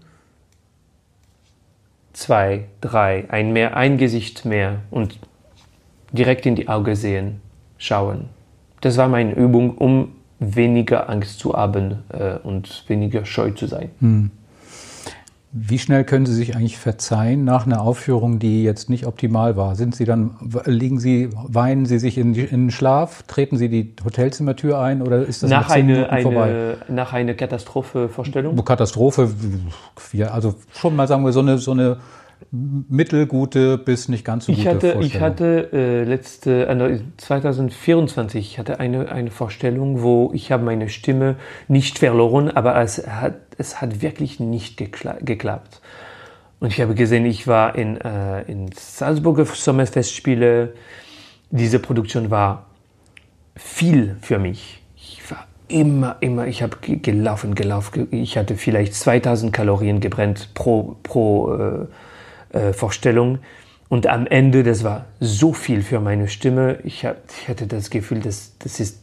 zwei, drei, ein, mehr, ein Gesicht mehr und direkt in die Augen sehen, schauen. Das war meine Übung, um weniger Angst zu haben äh, und weniger scheu zu sein. Mhm. Wie schnell können Sie sich eigentlich verzeihen nach einer Aufführung, die jetzt nicht optimal war? Sind Sie dann, liegen Sie, weinen Sie sich in, in den Schlaf? Treten Sie die Hotelzimmertür ein oder ist das nach nach zehn eine, Minuten eine, vorbei? Nach einer Katastrophe-Vorstellung? Katastrophe, also schon mal sagen wir so eine, so eine mittelgute bis nicht ganz so gute ich hatte, Vorstellung. Ich hatte äh, letzte, zwanzig vierundzwanzig, ich hatte eine, eine Vorstellung, wo ich habe meine Stimme nicht verloren, aber es hat, es hat wirklich nicht gekla- geklappt. Und ich habe gesehen, ich war in, äh, in Salzburger Sommerfestspiele. Diese Produktion war viel für mich. Ich war immer, immer, ich habe gelaufen, gelaufen. Ich hatte vielleicht zweitausend Kalorien gebrannt pro, pro äh, äh, Vorstellung. Und am Ende, das war so viel für meine Stimme. Ich, hab, ich hatte das Gefühl, dass das ist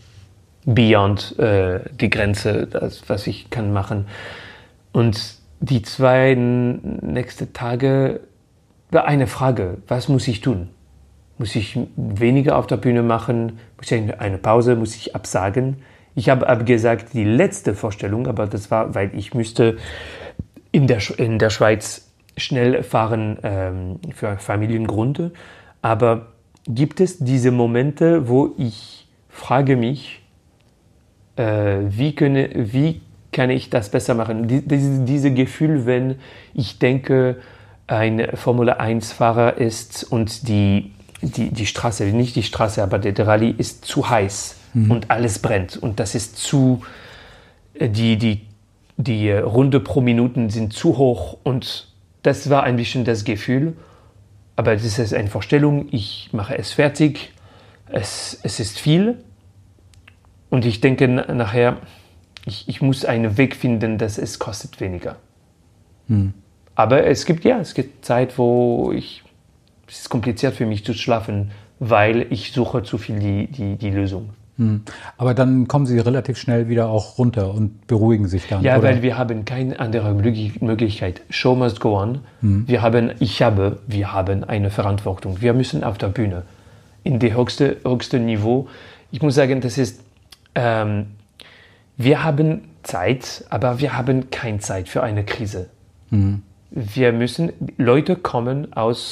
beyond äh, die Grenze, das, was ich kann machen. Und die zwei nächsten Tage war eine Frage, was muss ich tun? Muss ich weniger auf der Bühne machen? Muss ich eine Pause? Muss ich absagen? Ich habe abgesagt die letzte Vorstellung, aber das war, weil ich müsste in der, in der Schweiz schnell fahren ähm, für Familiengründe. Aber gibt es diese Momente, wo ich frage mich, äh, wie, könne, wie kann ich das besser machen? Die, diese, diese Gefühl, wenn ich denke, ein Formel eins Fahrer ist und die, die, die Straße, nicht die Straße, aber der Rallye ist zu heiß mhm. und alles brennt und das ist zu, die, die, die Runde pro Minuten sind zu hoch und das war ein bisschen das Gefühl, aber das ist eine Vorstellung, ich mache es fertig, es, es ist viel und ich denke nachher, ich, ich muss einen Weg finden, dass es kostet weniger. Hm. Aber es gibt ja, es gibt Zeit, wo ich, es ist kompliziert für mich zu schlafen, weil ich suche zu viel die, die, die Lösung. Hm. Aber dann kommen Sie relativ schnell wieder auch runter und beruhigen sich dann, ja, oder? Weil wir haben keine andere Möglichkeit. Show must go on. Hm. Wir haben, ich habe, wir haben eine Verantwortung. Wir müssen auf der Bühne in das höchste, höchste Niveau. Ich muss sagen, das ist, ähm, wir haben Zeit, aber wir haben keine Zeit für eine Krise. Hm. Wir müssen, Leute kommen aus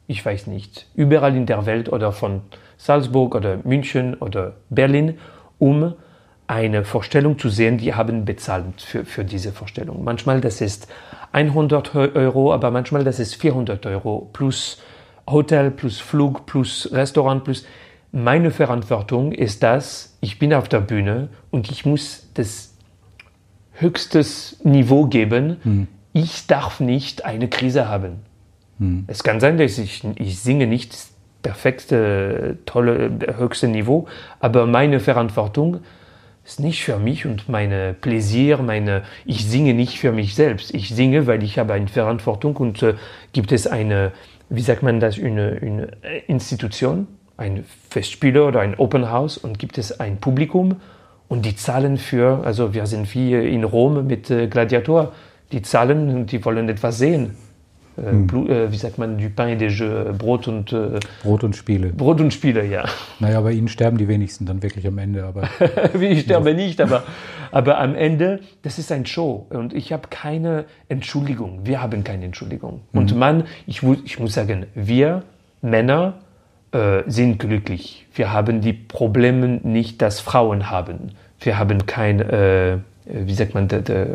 ich weiß nicht, überall in der Welt oder von Salzburg oder München oder Berlin, um eine Vorstellung zu sehen, die haben bezahlt für, für diese Vorstellung. Manchmal das ist hundert Euro, aber manchmal das ist vierhundert Euro plus Hotel, plus Flug, plus Restaurant, plus... Meine Verantwortung ist das, ich bin auf der Bühne und ich muss das höchste Niveau geben. Hm. Ich darf nicht eine Krise haben. Hm. Es kann sein, dass ich, ich singe nicht das perfekte, tolle, höchste Niveau, aber meine Verantwortung ist nicht für mich und meine Pläsier, meine, ich singe nicht für mich selbst. Ich singe, weil ich habe eine Verantwortung und äh, gibt es eine, wie sagt man das, eine, eine Institution, ein Festspieler oder ein Open House und gibt es ein Publikum und die zahlen für, also wir sind wie in Rom mit äh, Gladiator, die zahlen und die wollen etwas sehen. Äh, hm. Blu, äh, wie sagt man, du pain et des jeux, Brot und... Äh, Brot und Spiele. Brot und Spiele, ja. Naja, bei Ihnen sterben die wenigsten dann wirklich am Ende. Aber ich sterbe nicht, aber, aber am Ende, das ist ein Show und ich habe keine Entschuldigung. Wir haben keine Entschuldigung. Hm. Und man, ich, ich muss sagen, wir Männer äh, sind glücklich. Wir haben die Probleme nicht, dass Frauen haben. Wir haben kein, äh, wie sagt man, de, de,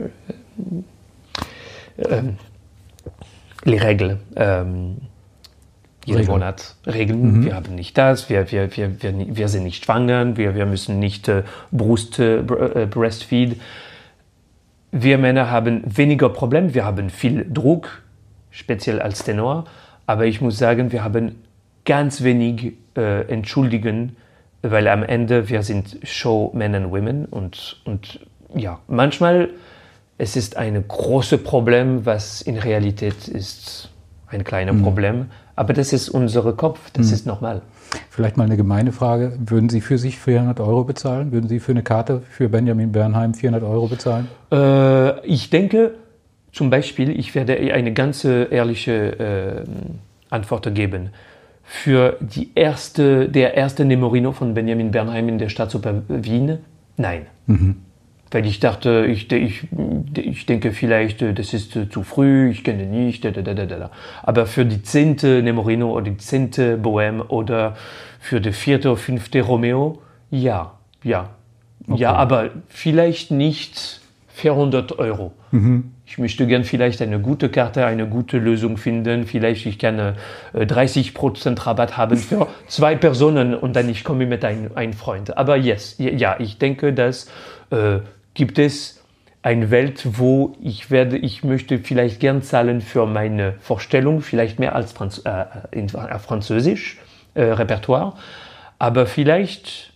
äh, die Regeln, ähm, jeden Regeln. Monat Regeln. Mhm. Wir haben nicht das, wir, wir, wir, wir, wir sind nicht schwanger, wir, wir müssen nicht äh, Brust, äh, breastfeed. Wir Männer haben weniger Probleme, wir haben viel Druck, speziell als Tenor, aber ich muss sagen, wir haben ganz wenig äh, Entschuldigen, weil am Ende wir sind Show Men and Women und, und ja, manchmal es ist ein großes Problem, was in Realität ist ein kleines mhm. Problem. Aber das ist unser Kopf, das mhm. ist normal. Vielleicht mal eine gemeine Frage. Würden Sie für sich vierhundert Euro bezahlen? Würden Sie für eine Karte für Benjamin Bernheim vierhundert Euro bezahlen? Äh, ich denke, zum Beispiel, ich werde eine ganz ehrliche äh, Antwort geben. Für die erste, der erste Nemorino von Benjamin Bernheim in der Staatsoper Wien, nein. Mhm. Weil ich dachte, ich, ich, ich denke vielleicht, das ist zu früh, ich kenne nicht, da, da, da, da. Aber für die zehnte Nemorino oder die zehnte Bohème oder für die vierte oder fünfte Romeo, ja, ja. Okay. Ja, aber vielleicht nicht vierhundert Euro. Mhm. Ich möchte gern vielleicht eine gute Karte, eine gute Lösung finden. Vielleicht ich kann äh, dreißig Prozent Rabatt haben für zwei Personen und dann ich komme mit einem ein Freund. Aber yes, ja, ich denke, dass äh, gibt es eine Welt, wo ich werde, ich möchte vielleicht gern zahlen für meine Vorstellung, vielleicht mehr als Franz, äh, in, äh, Französisch äh, Repertoire, aber vielleicht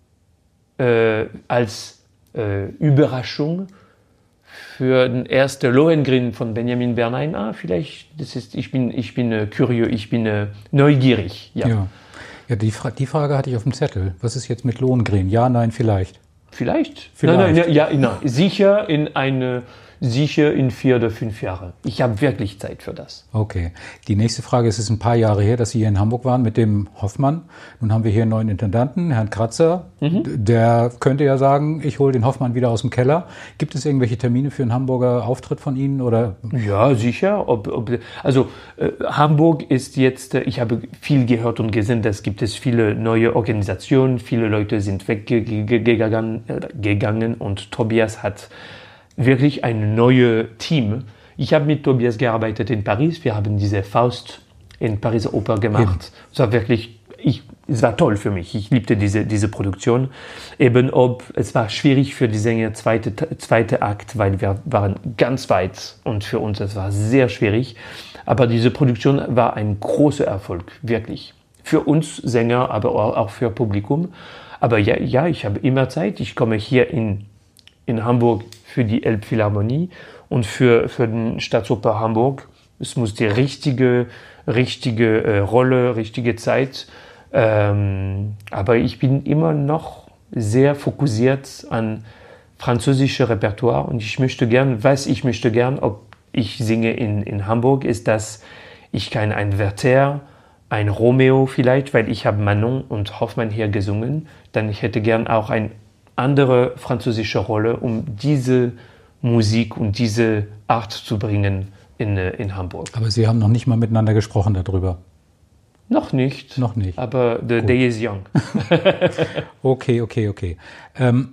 äh, als äh, Überraschung für den ersten Lohengrin von Benjamin Bernheim. Ah, vielleicht, das ist, ich bin, ich bin äh, curieux, ich bin äh, neugierig. Ja, ja. ja die, Fra- die Frage hatte ich auf dem Zettel. Was ist jetzt mit Lohengrin? Ja, nein, vielleicht. Vielleicht. Vielleicht. Nein, nein, ja, nein. Sicher in eine, sicher in vier oder fünf Jahre. Ich habe wirklich Zeit für das. Okay. Die nächste Frage ist, es ist ein paar Jahre her, dass Sie hier in Hamburg waren mit dem Hoffmann. Nun haben wir hier einen neuen Intendanten, Herrn Kratzer. Mhm. Der könnte ja sagen, ich hole den Hoffmann wieder aus dem Keller. Gibt es irgendwelche Termine für einen Hamburger Auftritt von Ihnen? Oder? Ja, sicher. Ob, ob, also äh, Hamburg ist jetzt, äh, ich habe viel gehört und gesehen, dass gibt es viele neue Organisationen. Viele Leute sind weggegangen äh, gegangen und Tobias hat wirklich ein neues Team. Ich habe mit Tobias gearbeitet in Paris. Wir haben diese Faust in Pariser Oper gemacht. Ja. Es war wirklich, ich, es war toll für mich. Ich liebte diese, diese Produktion. Eben ob, es war schwierig für die Sänger, zweite, zweite Akt, weil wir waren ganz weit und für uns, es war sehr schwierig. Aber diese Produktion war ein großer Erfolg, wirklich. Für uns Sänger, aber auch für Publikum. Aber ja, ja, ich habe immer Zeit. Ich komme hier in in Hamburg für die Elbphilharmonie und für, für den Staatsoper Hamburg. Es muss die richtige, richtige äh, Rolle, richtige Zeit. Ähm, aber ich bin immer noch sehr fokussiert an französische Repertoire und ich möchte gern, was ich möchte gern, ob ich singe in, in Hamburg, ist, dass ich kann ein Werther, ein Romeo vielleicht, weil ich habe Manon und Hoffmann hier gesungen, dann ich hätte gern auch ein andere französische Rolle, um diese Musik und diese Art zu bringen in, in Hamburg. Aber Sie haben noch nicht mal miteinander gesprochen darüber? Noch nicht. Noch nicht. Aber the Gut. Day is young. okay, okay, okay. Ähm,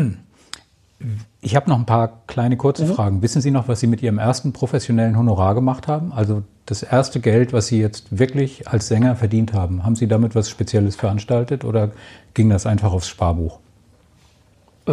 ich habe noch ein paar kleine kurze mhm. Fragen. Wissen Sie noch, was Sie mit Ihrem ersten professionellen Honorar gemacht haben? Also das erste Geld, was Sie jetzt wirklich als Sänger verdient haben. Haben Sie damit was Spezielles veranstaltet oder ging das einfach aufs Sparbuch? Äh,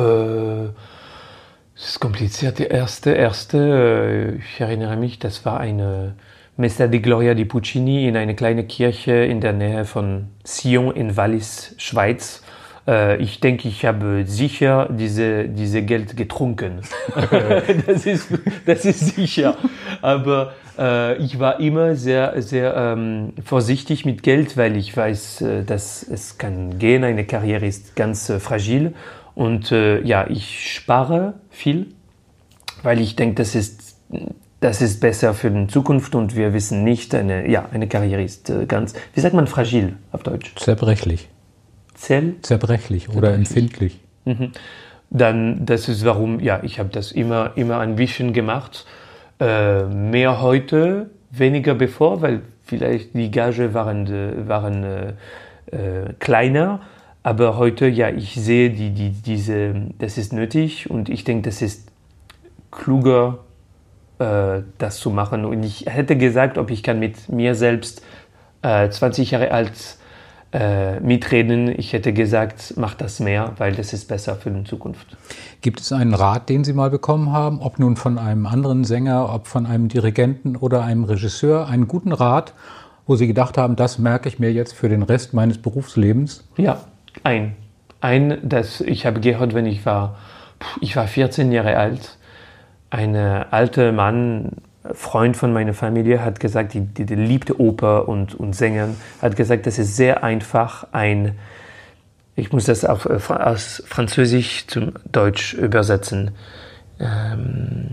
das ist kompliziert. Die erste, erste, ich erinnere mich, das war eine Messa di Gloria di Puccini in einer kleinen Kirche in der Nähe von Sion in Wallis, Schweiz. Äh, ich denke, ich habe sicher diese, diese Geld getrunken. das, ist, das ist sicher. Aber äh, ich war immer sehr, sehr ähm, vorsichtig mit Geld, weil ich weiß, äh, dass es kann gehen. Eine Karriere ist ganz äh, fragil. Und äh, ja, ich spare viel, weil ich denke, das ist, das ist besser für die Zukunft und wir wissen nicht, eine, ja, eine Karriere ist äh, ganz, wie sagt man fragil auf Deutsch? Zerbrechlich. Zell? Zerbrechlich oder Zerbrechlich. Empfindlich. Mhm. Dann, das ist warum, ja, ich habe das immer, immer ein bisschen gemacht. Äh, mehr heute, weniger bevor, weil vielleicht die Gage waren, äh, waren äh, äh, kleiner. Aber heute, ja, ich sehe, die, die, diese, das ist nötig und ich denke, das ist kluger, äh, das zu machen. Und ich hätte gesagt, ob ich kann mit mir selbst äh, zwanzig Jahre alt äh, mitreden. Ich hätte gesagt, mach das mehr, weil das ist besser für die Zukunft. Gibt es einen Rat, den Sie mal bekommen haben, ob nun von einem anderen Sänger, ob von einem Dirigenten oder einem Regisseur, einen guten Rat, wo Sie gedacht haben, das merke ich mir jetzt für den Rest meines Berufslebens? Ja. Ein, ein, das ich habe gehört, wenn ich war, ich war vierzehn Jahre alt. Ein alter Mann, Freund von meiner Familie, hat gesagt, die, die, die liebte Oper und, und Sänger, hat gesagt, das ist sehr einfach, ein, ich muss das auf, aus Französisch zum Deutsch übersetzen. Ähm,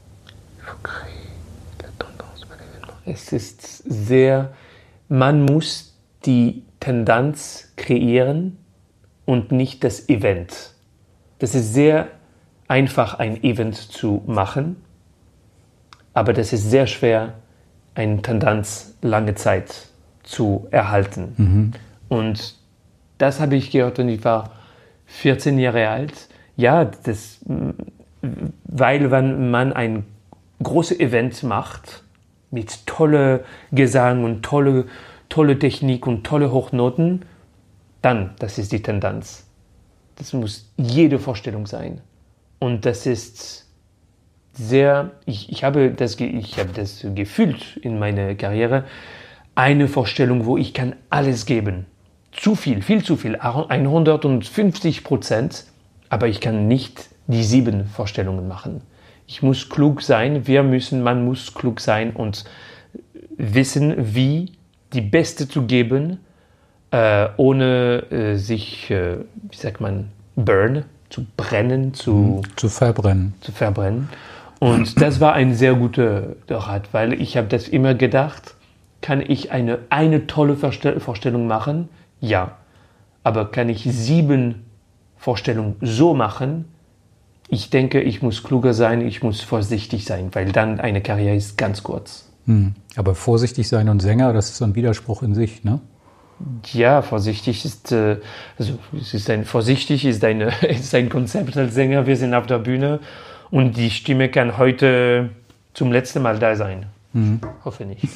es ist sehr, man muss die Tendenz kreieren, und nicht das Event. Das ist sehr einfach, ein Event zu machen, aber das ist sehr schwer, eine Tendenz lange Zeit zu erhalten. Mhm. Und das habe ich gehört und ich war vierzehn Jahre alt. Ja, das, weil wenn man ein großes Event macht, mit tolle Gesang und tolle, tolle Technik und tolle Hochnoten, dann, das ist die Tendenz. Das muss jede Vorstellung sein. Und das ist sehr, ich, ich, habe das, ich habe das gefühlt in meiner Karriere, eine Vorstellung, wo ich kann alles geben. Zu viel, viel zu viel, hundertfünfzig Prozent, aber ich kann nicht die sieben Vorstellungen machen. Ich muss klug sein, wir müssen, man muss klug sein und wissen, wie die Beste zu geben, Äh, ohne äh, sich, äh, wie sagt man, burn, zu brennen, zu, zu verbrennen. Zu verbrennen. Und das war ein sehr guter Rat, weil ich habe das immer gedacht, kann ich eine, eine tolle Vorstell- Vorstellung machen? Ja. Aber kann ich sieben Vorstellungen so machen? Ich denke, ich muss kluger sein, ich muss vorsichtig sein, weil dann eine Karriere ist ganz kurz. Hm. Aber vorsichtig sein und Sänger, das ist ein Widerspruch in sich, ne? Ja, vorsichtig ist, äh, also es ist ein, vorsichtig ist, eine, ist ein Konzept als Sänger. Wir sind auf der Bühne und die Stimme kann heute zum letzten Mal da sein. Mhm. Hoffe nicht.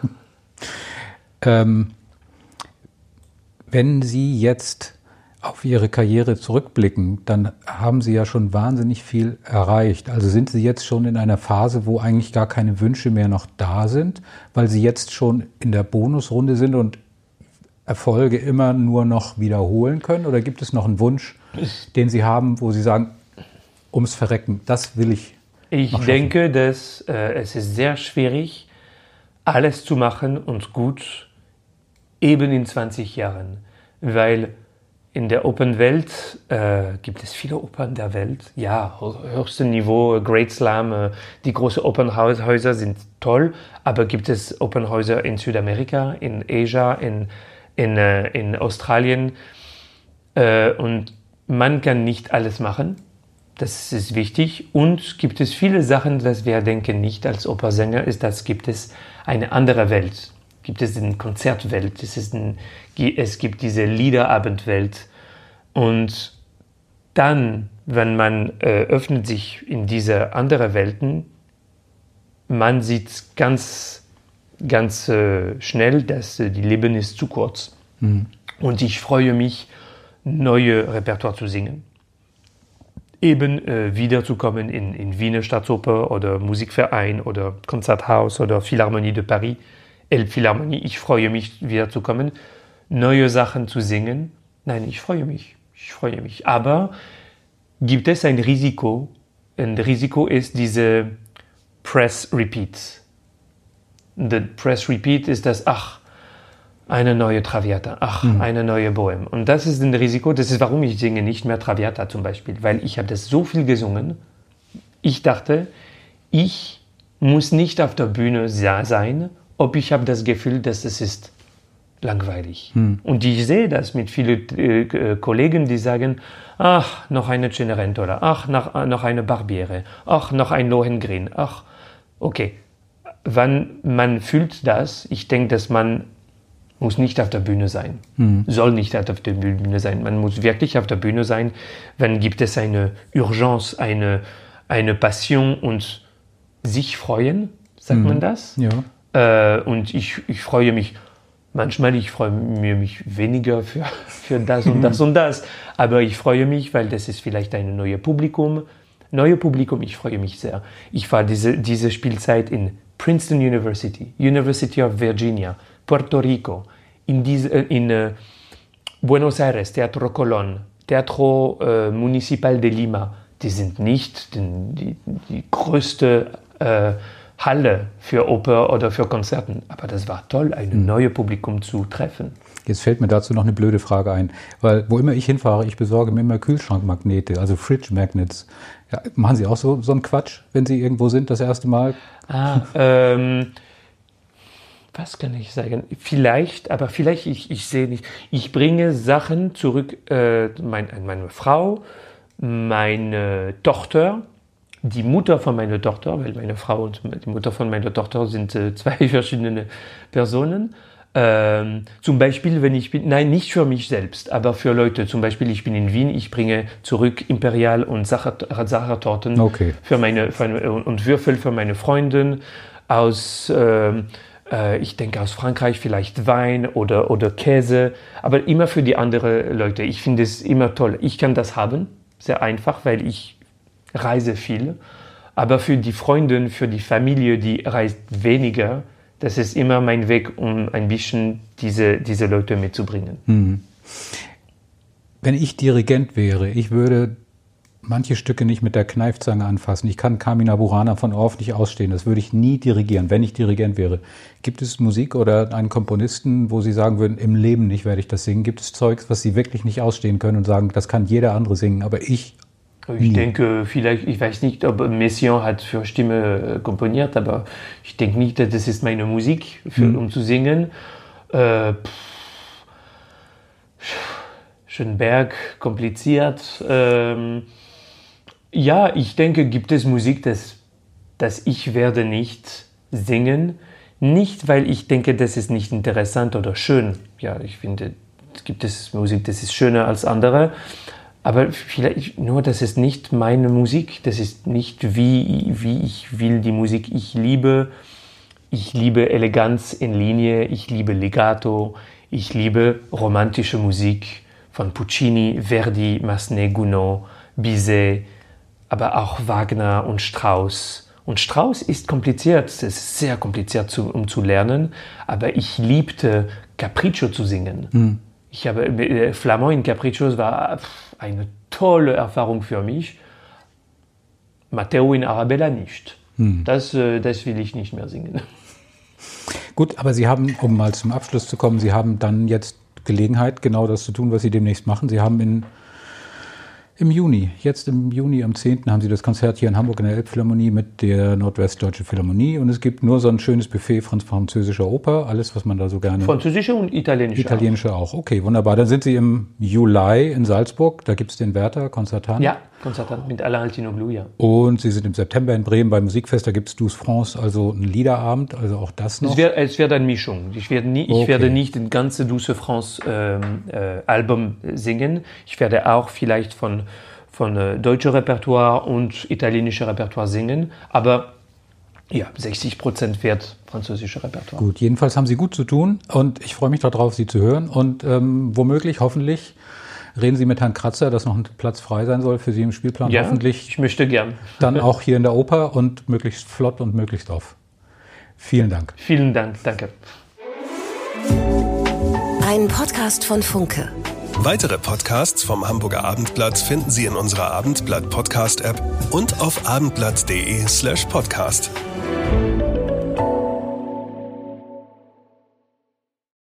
ähm, wenn Sie jetzt auf Ihre Karriere zurückblicken, dann haben Sie ja schon wahnsinnig viel erreicht. Also sind Sie jetzt schon in einer Phase, wo eigentlich gar keine Wünsche mehr noch da sind, weil Sie jetzt schon in der Bonusrunde sind und Erfolge immer nur noch wiederholen können? Oder gibt es noch einen Wunsch, den Sie haben, wo Sie sagen, ums Verrecken, das will ich Ich noch denke, dass äh, es ist sehr schwierig, alles zu machen und gut, eben in zwanzig Jahren. Weil in der Opernwelt äh, gibt es viele Opern der Welt. Ja, höchstes Niveau, Great Slam, äh, die großen Opernhäuser sind toll, aber gibt es Opernhäuser in Südamerika, in Asia, in, in, äh, in Australien. Äh, und man kann nicht alles machen. Das ist wichtig. Und gibt es viele Sachen, dass wir denken nicht als Opernsänger, ist, dass gibt es eine andere Welt. gibt es eine Konzertwelt, es, ist ein, es gibt diese Liederabendwelt. Und dann, wenn man äh, öffnet sich in diese anderen Welten, man sieht ganz, ganz äh, schnell, dass äh, die Leben ist zu kurz. Mhm. Und ich freue mich, neue Repertoire zu singen. Eben äh, wiederzukommen in, in Wiener Staatsoper oder Musikverein oder Konzerthaus oder Philharmonie de Paris, Elbphilharmonie. Ich freue mich, wiederzukommen, neue Sachen zu singen. Nein, ich freue mich, ich freue mich. Aber gibt es ein Risiko? Ein Risiko ist diese Press Repeat. The Press Repeat ist das, ach, eine neue Traviata, ach, mhm. eine neue Bohème. Und das ist ein Risiko, das ist, warum ich singe nicht mehr Traviata zum Beispiel, weil ich habe das so viel gesungen. Ich dachte, ich muss nicht auf der Bühne sein, ob ich habe das Gefühl, dass es ist langweilig. Mhm. Und ich sehe das mit vielen äh, Kollegen, die sagen, ach, noch eine Cenerentola, ach, noch, noch eine Barbiere, ach, noch ein Lohengrin, ach, okay. Wenn man fühlt das, ich denke, dass man muss nicht auf der Bühne sein, mhm. soll nicht auf der Bühne sein. Man muss wirklich auf der Bühne sein, wenn gibt es eine Urgence, eine, eine Passion und sich freuen, sagt mhm. man das? Ja. Äh, und ich, ich freue mich, manchmal ich freue mich weniger für, für das und das und das, aber ich freue mich, weil das ist vielleicht ein neues Publikum. Neue Publikum, ich freue mich sehr. Ich war diese, diese Spielzeit in Princeton University, University of Virginia, Puerto Rico, in, diese, in uh, Buenos Aires, Teatro Colón, Teatro uh, Municipal de Lima. Die sind nicht die, die, die größte uh, Halle für Oper oder für Konzerten. Aber das war toll, ein mhm. neues Publikum zu treffen. Jetzt fällt mir dazu noch eine blöde Frage ein, weil wo immer ich hinfahre, ich besorge mir immer Kühlschrankmagnete, also Fridge Magnets. Ja, machen Sie auch so, so einen Quatsch, wenn Sie irgendwo sind, das erste Mal? Ah, ähm, was kann ich sagen? Vielleicht, aber vielleicht, ich, ich sehe nicht. Ich bringe Sachen zurück, äh, mein, meine Frau, meine Tochter, die Mutter von meiner Tochter, weil meine Frau und die Mutter von meiner Tochter sind äh, zwei verschiedene Personen. Ähm, zum Beispiel, wenn ich bin, nein, nicht für mich selbst, aber für Leute. Zum Beispiel, ich bin in Wien, ich bringe zurück Imperial und Sachertorten okay. für meine, für meine, und Würfel für meine Freundin aus, ähm, äh, ich denke aus Frankreich, vielleicht Wein oder, oder Käse, aber immer für die anderen Leute. Ich finde es immer toll. Ich kann das haben, sehr einfach, weil ich reise viel, aber für die Freundin, für die Familie, die reist weniger. Das ist immer mein Weg, um ein bisschen diese, diese Leute mitzubringen. Mhm. Wenn ich Dirigent wäre, ich würde manche Stücke nicht mit der Kneifzange anfassen. Ich kann Carmina Burana von Orff nicht ausstehen. Das würde ich nie dirigieren, wenn ich Dirigent wäre. Gibt es Musik oder einen Komponisten, wo Sie sagen würden, im Leben nicht werde ich das singen? Gibt es Zeugs, was Sie wirklich nicht ausstehen können und sagen, das kann jeder andere singen, aber ich Ich nie. denke, vielleicht, ich weiß nicht, ob Messiaen hat für Stimme komponiert, aber ich denke nicht, dass das ist meine Musik, für, mhm. um zu singen. Äh, Schönberg, kompliziert. Ähm, ja, ich denke, gibt es Musik, das, das ich werde nicht singen. Nicht, weil ich denke, das ist nicht interessant oder schön. Ja, ich finde, es gibt es Musik, das ist schöner als andere. Aber vielleicht nur, das ist nicht meine Musik, das ist nicht wie, wie ich will die Musik. Ich liebe, ich liebe Eleganz in Linie, ich liebe Legato, ich liebe romantische Musik von Puccini, Verdi, Massenet, Gounod, Bizet, aber auch Wagner und Strauss. Und Strauss ist kompliziert, es ist sehr kompliziert zu, um zu lernen, aber ich liebte Capriccio zu singen. Mhm. Ich habe, äh, Flamand in Capriccios war eine tolle Erfahrung für mich. Matteo in Arabella nicht. Hm. Das, äh, das will ich nicht mehr singen. Gut, aber Sie haben, um mal zum Abschluss zu kommen, Sie haben dann jetzt Gelegenheit, genau das zu tun, was Sie demnächst machen. Sie haben in, im Juni, jetzt im Juni am zehnten haben Sie das Konzert hier in Hamburg in der Elbphilharmonie mit der Nordwestdeutsche Philharmonie und es gibt nur so ein schönes Buffet franz französischer Oper, alles, was man da so gerne... Französische und italienische Italienische auch. auch. Okay, wunderbar. Dann sind Sie im Juli in Salzburg, da gibt es den Werther, Concertano. Ja, Konzert mit Alain Altinoglu, ja. Und Sie sind im September in Bremen beim Musikfest, da gibt es Douze France, also einen Liederabend, also auch das noch? Es wird, es wird eine Mischung. Ich werde, nie, ich okay. werde nicht das ganze Douze France ähm, äh, Album singen. Ich werde auch vielleicht von, von äh, deutschem Repertoire und italienischem Repertoire singen, aber ja, sechzig Prozent wird französische Repertoire. Gut, jedenfalls haben Sie gut zu tun und ich freue mich darauf, Sie zu hören und ähm, womöglich, hoffentlich, reden Sie mit Herrn Kratzer, dass noch ein Platz frei sein soll für Sie im Spielplan. Ja, hoffentlich. Ich möchte gern. Dann auch hier in der Oper und möglichst flott und möglichst oft. Vielen Dank. Vielen Dank, danke. Ein Podcast von Funke. Weitere Podcasts vom Hamburger Abendblatt finden Sie in unserer Abendblatt Podcast App und auf abendblatt punkt de slash podcast.